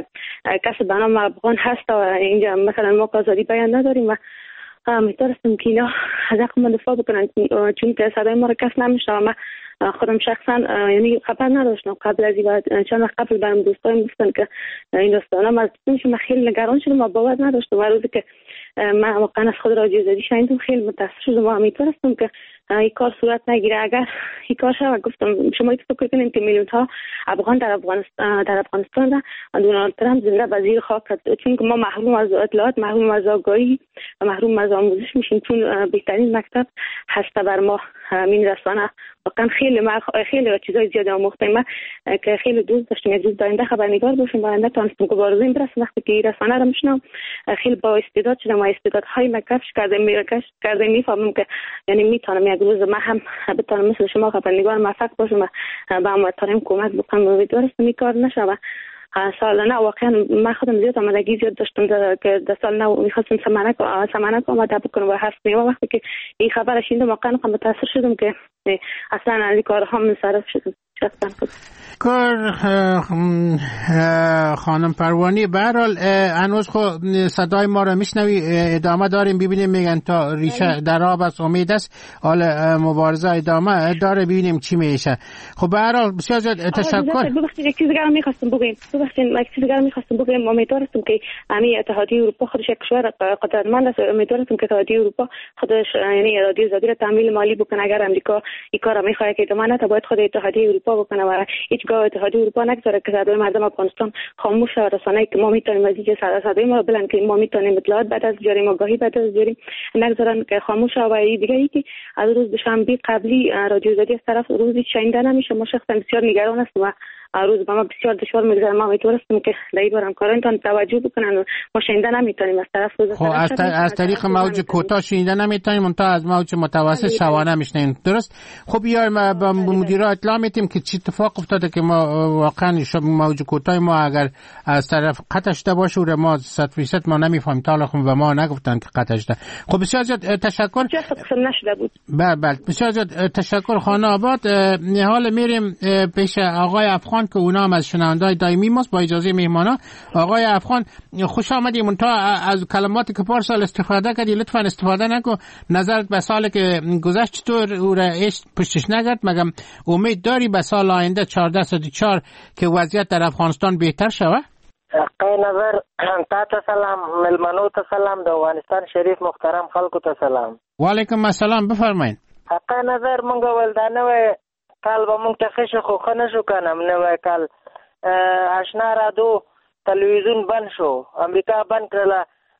کسی به نام افغان هست و اینجا مثلا ما آزادی بیان نداریم و امیدوارستم که اینا از حق ما دفاع بکنن، چون که صدای ما را کس نمیشنوه. من خودم شخصا یعنی خبر نداشتم قبل از این، چند وقت قبل برام دوستان گفتن که این داستانا من خیلی نگران شدم و باور نداشتم. و روزی که من واقعا از خود رادیو زدی شنیدم خیلی متأسف شدم و امیدوارستم که این کار صورت نگیره. اگر این کار شود گفتم شما فکر کنید که میلیون ها افغان در افغانستان و دونالد ترامپ زنده به زیر خاک، چون که ما محروم از اطلاعات، محروم از آگاهی و محروم از آموزش میشیم، چون بهترین مکتب هست بر ما همین رسانه. واقعا خیلی چیزای زیاد آموختیم. من که خیلی دوست داشتم یک روز داینده خبرنگار باشم و نتونستم که بارزویم برسم. وقتی که رسانه رو میشنم خیلی با استعداد شدم و استعدادهای من کشف کردم میفهمم که یعنی میتونم یک روز من هم بتونم مثل شما خبرنگار موفق باشم و به هموطنانم کمک بکنم. امیدوارم این کار نشه. و سال نه واقعا من خودم زیاد آمادگی زیاد داشتم که در سال نه میخواستم سمنک آماده بکنم و هست نیمه. وقتی که این خبر شنیدم واقعا متاثر شدم که اصلا از این کارها منصرف شدم. کار خانم پروانی به هر حال هنوز صدای ما رو میشنوی، ادامه داریم ببینیم. میگن تا ریشه در آب است امید است، حال مبارزه ادامه داره، ببینیم چی میشه. خب به هر حال بسیار زیاد تشکر. ببخشید یک چیز دیگه می‌خواستم بگم. امیدوارم که همین اتحادیه اروپا خودش یک کشور قدرتمند است. امیدوارم که اتحادیه اروپا خودش یعنی رادیو زدی را تامین مالی بکنه. اگر امریکا این کارا می‌خواد که ادامه نده باید خود اتحادیه اروپا بکنه و هیچگاه اتحادیه اروپا نگذاره که صدای مردم افغانستان خاموش شود. رسانه‌ای که ما میتونیم از اینجا صدای ما بلند که ما میتونیم اطلاعات بعد از جاری آگاهی بعد از جاری نگذارن که خاموش شود. و دیگه ای که از روز دوشنبه قبلی رادیو زدی از طرف روزی شنیده نمیشه. ما شخصا بسیار نگران هستیم و روز با ما بسیار دشوار میگذره. ما میتونستیم که در بار همکارانتان توجه بکنن و ما شنیده نمیتونیم از طرف روز. خب از طریق موج کوتاه شنیده نمیتونیم، اون تا از موج متوسط شبانه میشنیم، درست؟ خب یا با مدیرا اطلاع میتیم که چی اتفاق افتاده که ما واقعا موج کوتاه ما اگر از طرف قطع شده باشه و ما 100% ما نمیفهمیم تا الان و ما نگفتن که قطع شده. خب بسیار زیاد تشکر. نشده بود. بله بسیار زیاد تشکر خانم آباد. حالا میریم پیش آقای افغان که اونا هم از شنونده‌های دائمی ماست. با اجازه میهمانا آقای افغان خوش آمدید. منتها از کلماتی که پارسال استفاده کردی لطفاً استفاده نکن. نظرت به سالی که گذشت چطور او را پشتش نگرد؟ مگم امید داری به سال آینده 1404 که وضعیت در افغانستان بهتر شود؟ حقای نظر تا سلام، ملمنو ته سلام، د افغانستان شریف محترم خلکو ته سلام. و علیکم السلام، بفرمایید. حقای نظر مونږ ولدانه و کال به مونږ ته خشه خو خنه شو کنم نو کال آشنا رادیو تلویزیون بند شو، امریکا بند کړله،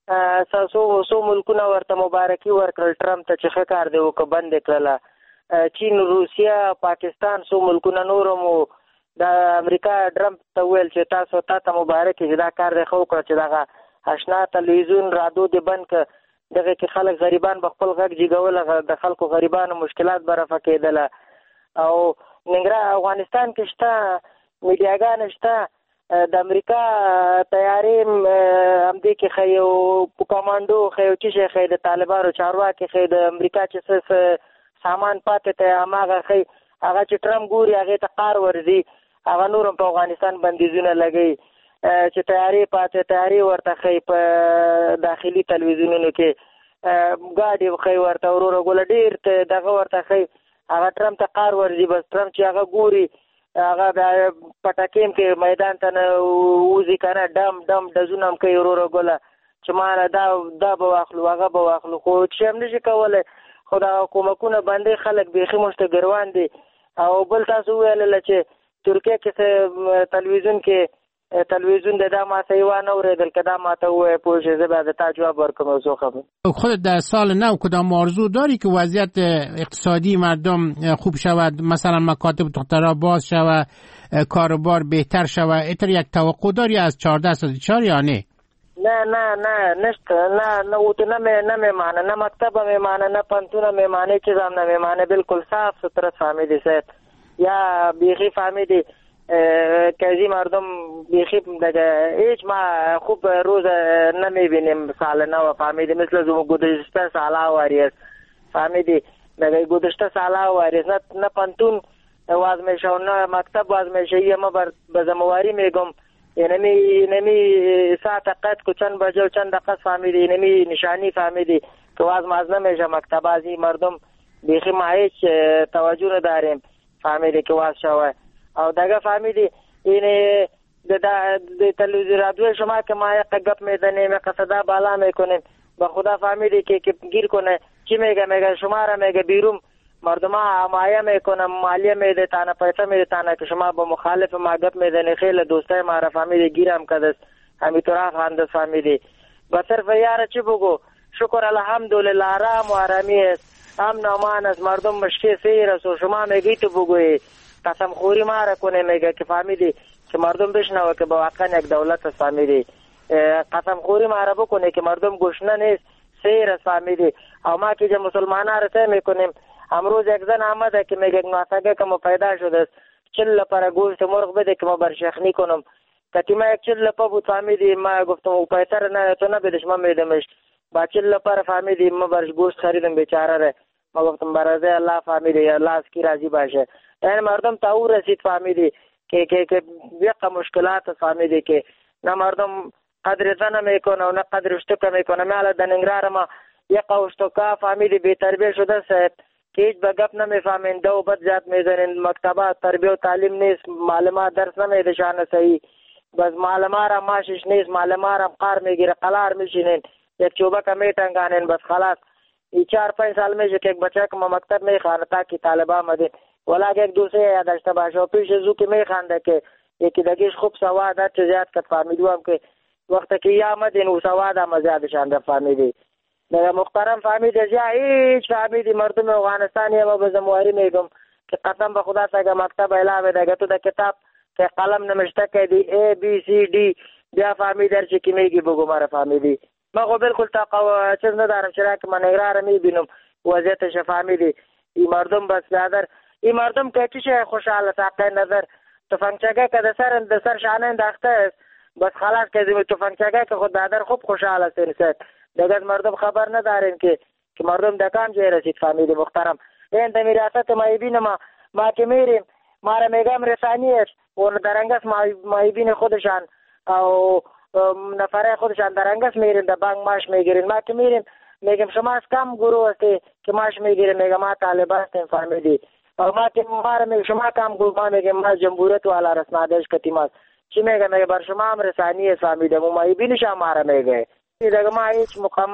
سو ملکونه ورته مبارکي ورکړل ټرمپ ته چې ښه کار دی وکړه بند کړله. چین، روسیا، پاکستان سو ملکونه نورم د امریکا ټرمپ ته ویل چې تاسو ته مبارک چې دا کار دی ښه وکړه چې دغه اشنا تلویزیون رادیو دې بند کړه. دغه کې خلک غریبان به خپل غږ جګول، د خلکو غریبانو مشکلات به رفع کېدله. او ننګرهار افغانستان کې شته میډیاګان شته، د امریکا تیارې همدې کې ښایي او کمانډو ښایي چې شی ښایي د طالبانو چارواکي ښایي د امریکا چې څه سامان پاتې ته هماغه ښایي هغه چې ټرمپ ګوري هغې ته قار ورځي، هغه نور هم په افغانستان بندیزونه لګوي چې تیارې پاتې تیارې ورته ښایي په داخلي تلویزیونونو کې ګاډي ښایي ورته وروره ګوله ډېر دغه ورته ښایي هغه ټرمپ ته قار ورځي. بس ټرمپ چې هغه ګوري هغه پټکیم کې میدان ته نه وځي که نه ډم ډم ډزونه هم کوي وروره ګله چې ما دا به واخلو هغه به واخلو، خو چې هم نشي کولی. خو دا کومکونه باندې خلک بیخي مشته ګروان دي. او بل تاسو ویلله چې ترکیه کې تلویزیون د دا ما ته یې وانه اورېدل، که دا ما ته ووایه پوه شې زه به د تا جواب ورکړم او څو خبر. خودت در سال نو کدام آرزو داری که وضعیت اقتصادی مردم خوب شود، مثلا مکاتب دخترها باز شود، کاروبار بهتر شود؟ اینطور یک توقع داری از 1404 یا نه؟ نه نشته، نه اوته نه میمانه، نه مکتب میمانه، نه پنتونه میمانه، چیز هم نمیمانه. بالکل صاف سترت فهمیدی صاحب، یا بیخی فهمیدی کازی مردم بیخی دیگه هیچ ما خوب روز نمیبینیم سال نو فهمیدی، مثل گذشته سالا واریست فهمیدی، دیگه گذشته سالا واریست نه پنتون واز میشه و نه مکتب واز میشه. یه ما به زمواری میگم نمی ساعت قد که چند بجه و چند دقیقه فهمیدی، نمی نشانی فهمیدی که واز ماز نمیشه مکتب. ازی مردم بیخی ما هیچ توجه نداریم فهمیدی که واز شوه. او دغه فهمیدی اینه د تلویزیون رادیو شما که ما یک گپ میزنیم قصدا بالا میکنیم به خدا فهمیدی که گیر کنه چی میگه شما را میگه بیرون مردم حمایه میکنه، مالیه میده تانه، پیسه میده تانه که شما با مخالف ما گپ میزنی. خیلی دوستای ما را فهمیدی گیرم کدست همیطور خواندست فهمیدی. با صرف یاره چی بگو شکر الحمدلله آرام و آرامی است، امن و امان است، مردم مشکی سیر است و شما میگی تو بگوی قسم خوری ما را کنه میگه که فهمیدی که مردم بشنوه که با واقعا یک دولت است فهمیدی. قسم خوری ما را بکنه که مردم گشنه نیست سیر است فهمیدی. او ما که مسلمانان را سه میکنیم. امروز یک زن آمده که میگه ناسگه که ما پیدا شده است 40 لپاره گوشت مرغ بده که ما برشخنی کنم. که ما یک 40 لپا بود فهمیدی، ما گفتم او پیتر نه تو نبیدش ما میدمش با 40 لپاره فهمیدی ما برش گوشت خریدم بیچاره ره. ما گفتم برازه الله فهمیدی الله از کی راضی باشه. یعنی مردم تا او رسید فهمیدی که یک مشکلات فهمیدی که نه مردم قدر زن میکنه و نه قدر اشتکا میکنه. ما د ننګرهار ما یک اشتکا فهمیدی بی تربیه شده صاحب که هیچ به گپ نمیفهمین، دو بد زیاد میزنین، مکتبات تربیه و تعلیم نیست، معلومات درس نمیدشانه صحیح، بس معلومات هم ماشش نیست، معلومات هم قار میگیره قلار میشینین یک چوبه که میتنگانین بس خلاص. 4-5 سال میشه که یک بچه که ما مکتب میخوانه تا که طالبان مدین ولا یک دوسره یادشته باشه و پیش زو که میخوانده که یکی دگیش خوب سواد هر چه زیاد کت فهمیدو هم که وقت که یا مدین و سواد هم زیادشانده فهمیدی. نگه محترم فهمیدی زیا هیچ فهمیدی مردم افغانستانی ما به زمواری میگم که قسم به خدا تا مکتب علاوه دگه تو دا کتاب که قلم نمشته که دی A B C D بیا فهمیدی هر چی که میگی بگو ماره فهمیدی. ما خو بالکل تا چیز ندارم چرا که من نگرار میبینم وضعیتش فهمیدی. این مردم بس بیادر این مردم که چیشه خوشحال ساقه نظر تفنگچگه که د سر شانه انداخته است بس خلاص که تفنگچگه که خود بیادر خوب خوشحال است انسان دیگه مردم خبر ندارن که مردم دکان جای رسید فهمیدی محترم. این دمی ریاست مایبین ما که میریم ما را میگم رسانی است و درنگست مایبین خودشان او نفره خودشان درنگست میرین در بانک ماش میگیرین. ما که میریم میگم شما از کم گروه هستی که ماش میگیرین میگم ما طالب هستیم فهمیدی. او ما که میگم شما کم گروه ما میگم ما جمهوریت والا رسنادش کتیم است چی میگم بر شما هم رسانی است فهمیدی. مایبینش هم ما را میگه دیگه ما هیچ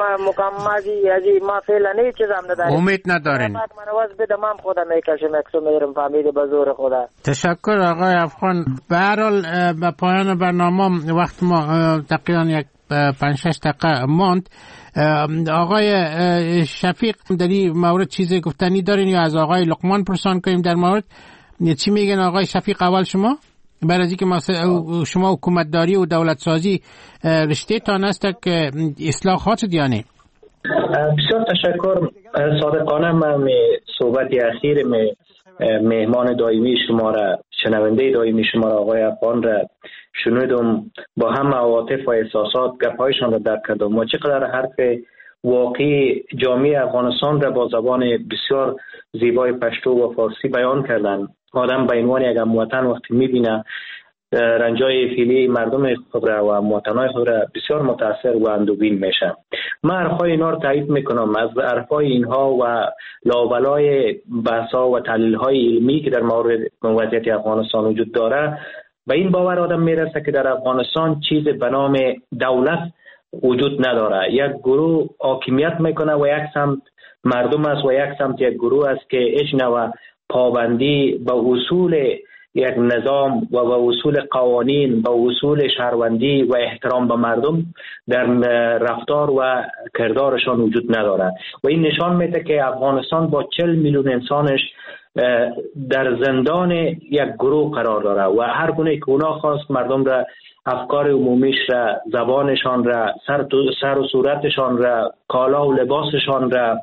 مقامازی ازی ما فعلا نه چیز هم نداریم. امید ندارین. من واز بدم هم خدا میکشم اکسو میرم فهمیدی به زور خدا. تشکر آقای افغان. به هر حال به پایان برنامه وقت ما تقریبا یک 5-6 دقیقه ماند. آقای شفیق در این مورد چیزی گفتنی دارین یا از آقای لقمان پرسان کنیم در مورد؟ چی میگن آقای شفیق اول شما؟ برای از اینکه شما حکومتداری و دولت سازی رشته تان است که اصلاحات دیانه. بسیار تشکر. صادقانه من صحبت اخیر مهمان دائمی شما را، شنونده دائمی شما را، آقای افغان را شنیدم، با هم عواطف و احساسات گپایشان را درک کردم و چقدر حرف واقعی جامعه افغانستان را با زبان بسیار زیبای پشتو و فارسی بیان کردن. آدم به عنوان یک هموطن وقتی میبینه رنجای فعلی مردم خود را و هموطنای خود را بسیار متاثر و اندوهگین میشه. من حرفای اینا رو تایید میکنم. از حرفای اینها و لاابالای بحث‌ها و تحلیل‌های علمی که در مورد وضعیت افغانستان وجود داره، به این باور آدم میرسه که در افغانستان چیز به نام دولت وجود نداره. یک گروه حاکمیت میکنه و یک سمت مردم است و یک سمت یک گروه است که هیچ نوع پابندی به اصول یک نظام و به اصول قوانین، به اصول شهروندی و احترام به مردم در رفتار و کردارشان وجود نداره و این نشان میده که افغانستان با 40 میلیون انسانش در زندان یک گروه قرار داره و هر گونه که اونا خواست مردم را، افکار عمومیش را، زبانشان را، سر و صورتشان را، کالا و لباسشان را،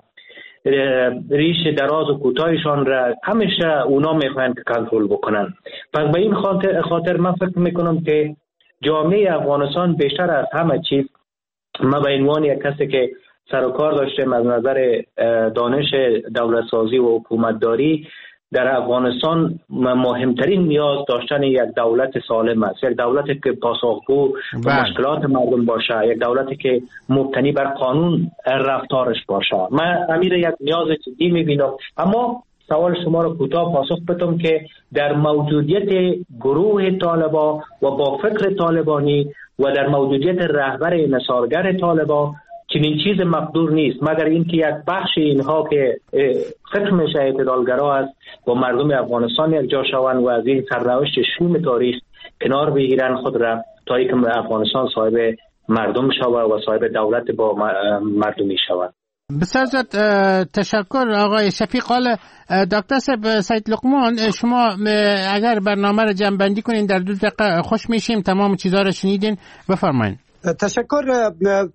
ریش دراز و کوتاهشان را همیشه اونا میخواین که کنترل بکنن. پس به این خاطر من فکر میکنم که جامعه افغانستان بیشتر از همه چیز، ما به عنوان یک کسی که سر و کار داشتیم از نظر دانش دولت سازی و حکومتداری در افغانستان، مهمترین نیاز داشتن یک دولت سالم است، یک دولتی که پاسخگو به مشکلات مردم باشه، یک دولتی که مبتنی بر قانون رفتارش باشه. من امیر یک نیاز جدی میبینم. اما سوال شما رو کوتاه پاسخ بدم که در موجودیت گروه طالبان و با فکر طالبانی و در موجودیت رهبر نثارگر طالبان چنین چیز مقدور نیست مگر اینکه یک بخش اینها که فکر میشه اعتدالگرا است با مردم افغانستان یک جا شوند و از این سرنوشت شوم تاریخ کنار بگیرن خود را تا اینکه افغانستان صاحب مردم شود و صاحب دولت با مردمی شود. بسیار تشکر آقای شفیق. دکتر سید لقمان، شما اگر برنامه را جمع بندی کنین در 2 دقیقه خوش میشیم. تمام چیزها را شنیدین، بفرمایید. تشکر.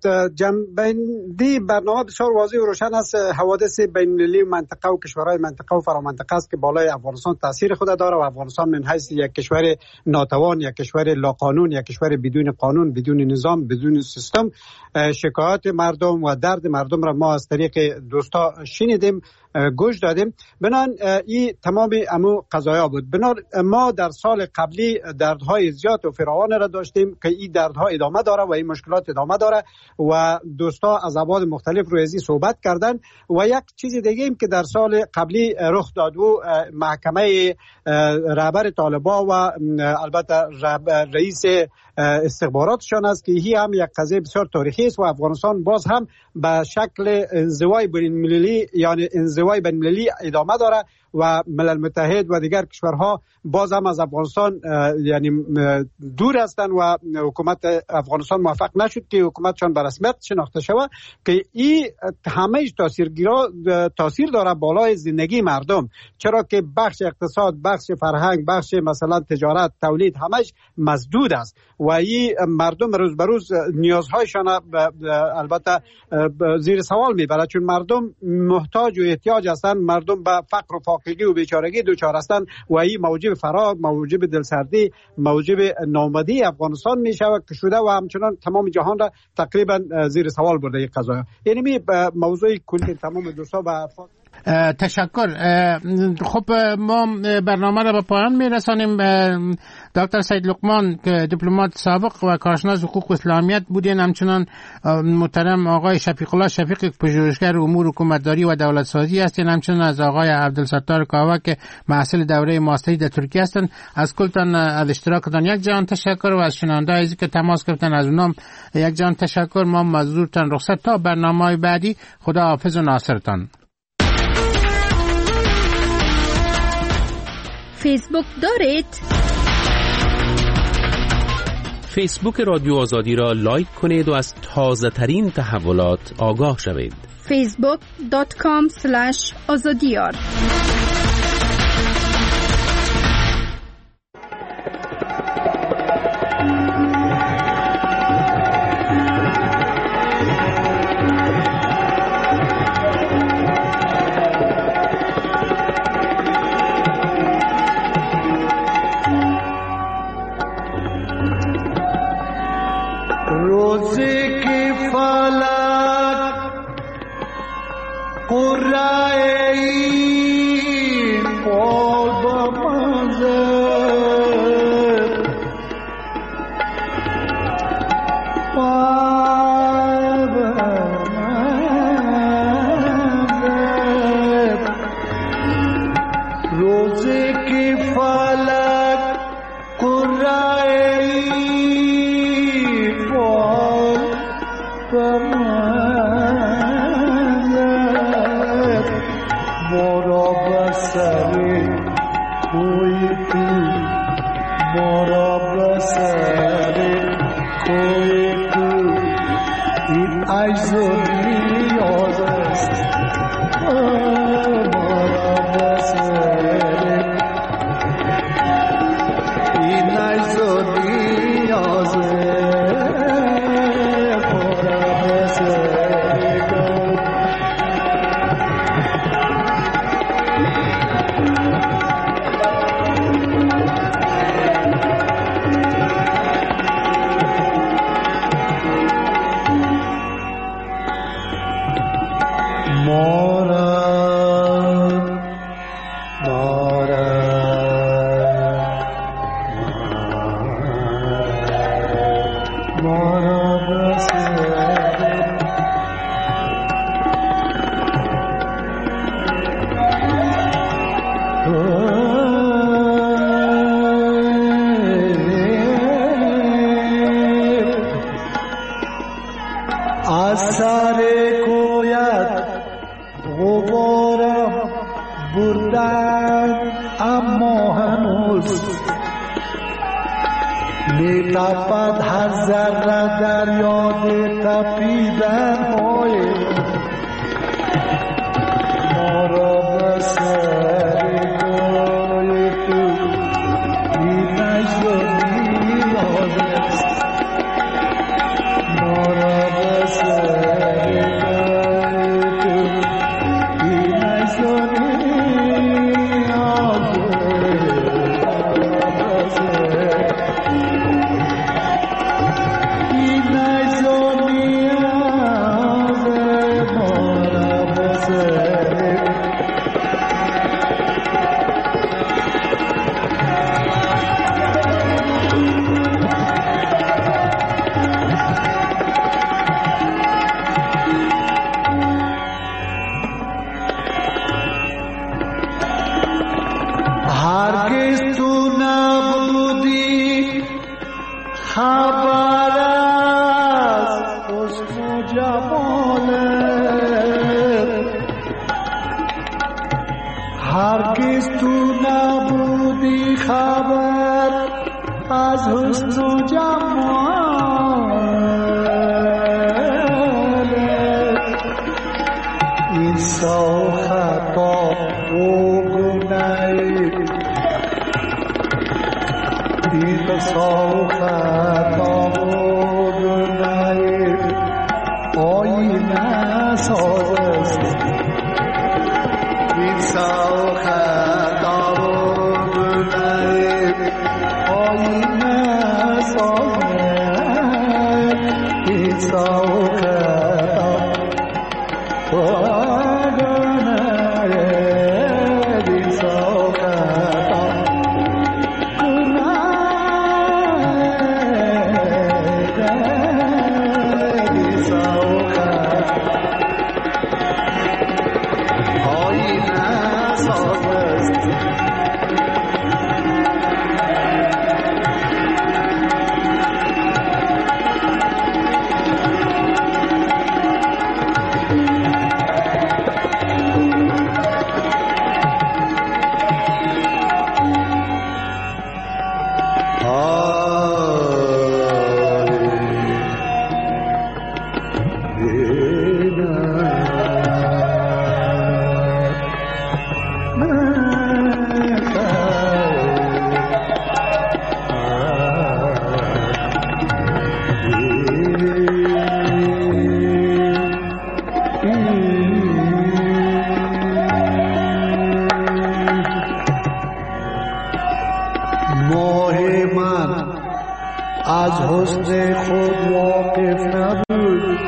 جنبندی برنامه بسیار واضح و روشن است. حوادث بین‌المللی منطقه و کشورهای منطقه و فرامنطقه است که بالای افغانستان تاثیر خود داره و افغانستان من حیث یک کشور ناتوان، یک کشور لاقانون، یک کشور بدون قانون، بدون نظام، بدون سیستم، شکایات مردم و درد مردم را ما از طریق دوستا شنیدیم، گوش دادیم. بنان این تمام امو قضایا بود. بنان ما در سال قبلی دردهای زیاد و فراوان را داشتیم که این دردها ادامه داره و این مشکلات ادامه داره و دوستا از ابعاد مختلف روی ازی صحبت کردن. و یک چیز دیگه ایم که در سال قبلی رخ داد و محکمه رهبر طالبان و البته رئیس استخباراتشان است که هی هم یک قضیه بسیار تاریخی است و افغانستان باز هم به شکل انزوای بین‌المللی یعنی انزوای بین‌المللی ادامه داره و ملل متحد و دیگر کشورها باز هم از افغانستان یعنی دور هستند و حکومت افغانستان موفق نشد که حکومتشان به رسمیت شناخته شود که این همه تاثیر داره بالای زندگی مردم، چرا که بخش اقتصاد، بخش فرهنگ، بخش مثلا تجارت، تولید همش مسدود است و این مردم روز به روز نیازهایشان البته زیر سوال میبره، چون مردم محتاج و احتیاج هستند، مردم به فقر و فاقگی و بیچارگی دچار هستند و این موجب فرار، موجب دلسردی، موجب ناامیدی افغانستان میشود که شده و همچنان تمام جهان را تقریبا زیر سوال برده این قضایا. یعنی موضوع کلی تمام دوستا و تشکر. خب ما برنامه را به پایان میرسانیم. دکتر سید لقمان که دیپلمات سابق و کارشناس حقوق اسلامیت بودین، همچنان محترم آقای شفیق الله شفیق پژوهشگر امور حکومتداری و دولت سازی هستین، همچنان از آقای عبدالستار کاوه که محصل دوره ماستری در ترکیه هستند. از کلتان از اشتراکتان یک جان تشکر و از شنونده‌ای که تماس گرفتن از اونم یک جان تشکر. ما مزدورتان رخصت تا برنامه‌های بعدی. خدا حافظ و ناصرتان. فیسبوک دارید؟ فیسبوک رادیو آزادی را لایک کنید و از تازه ترین تحولات آگاه شوید. facebook.com/azadiyar از حسن خود واقف نبود،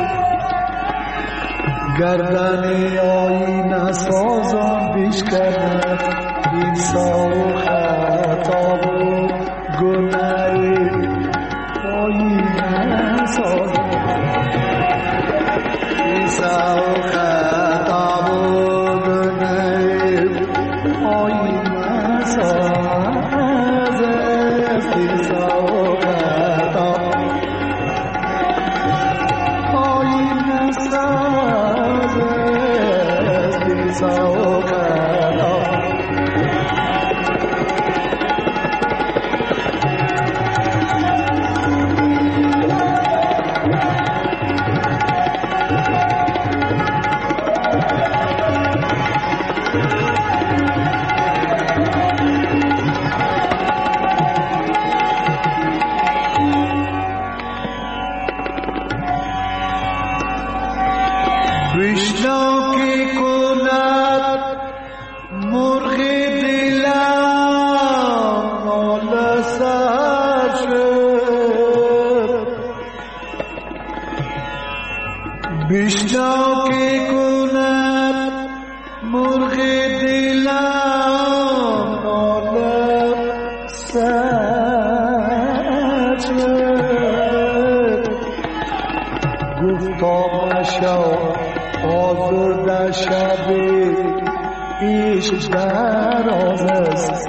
گردن آینه سازان بیش کردن، این ساو خطا بود گناه آینه سازان، این ساو خطا بود گناه آینه سازان، این ساو خطا آینه سازان، این ساو خطا. ویشنا کی کند مرغ دلم ناله سر شد، ویشنا کی کند مرغ دلم ناله سر شد، گفتا مشو آزرده شب عشق دراز است،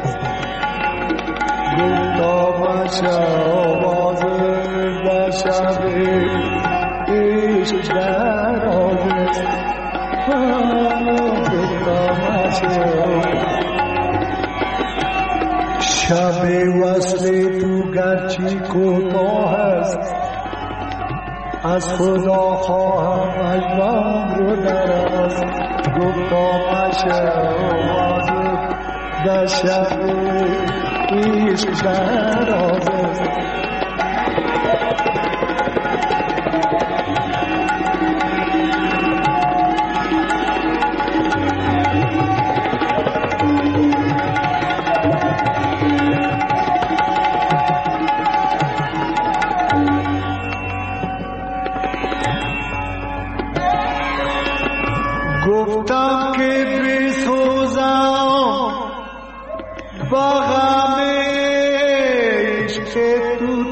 گفتا مشو آزرده شب عشق دراز است، گفتا مشو شب وصل تو گرچه کوتاه است، از خدا خواهم اجبام رو دراز، گفتا مشواز در شب عشق دراز است. گفتم که بسوزم با غم عشق تو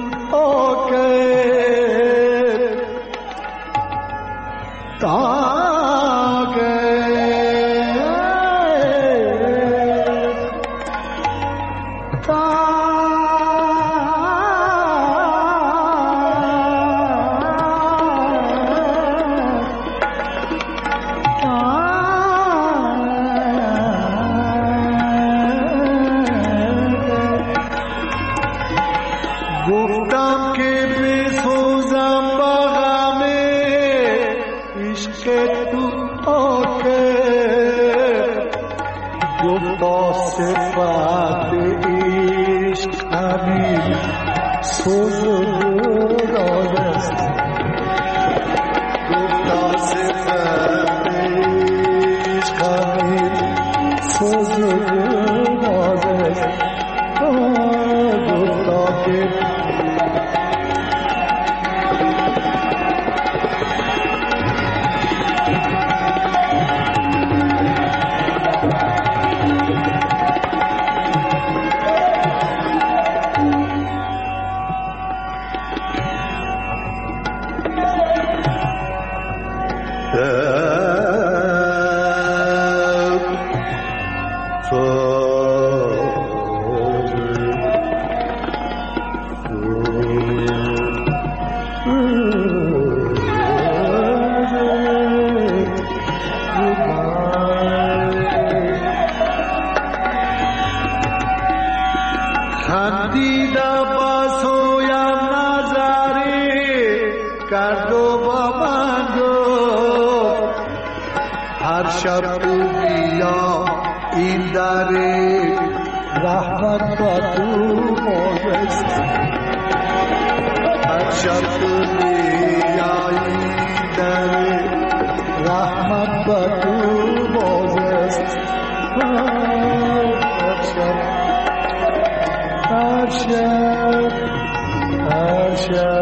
گفتم که بسوزم با غم عشق تو گفتا صفت عشق همین سوزد است، گفتا صفت عشق همین سوزد است، گفتا که خندیده با سویم نظری کرد و با من گفت هر شب تو بیا این در رحمت با تو باز، هر شب تو بیا این در رحمت با تو باز است، هر شب باشد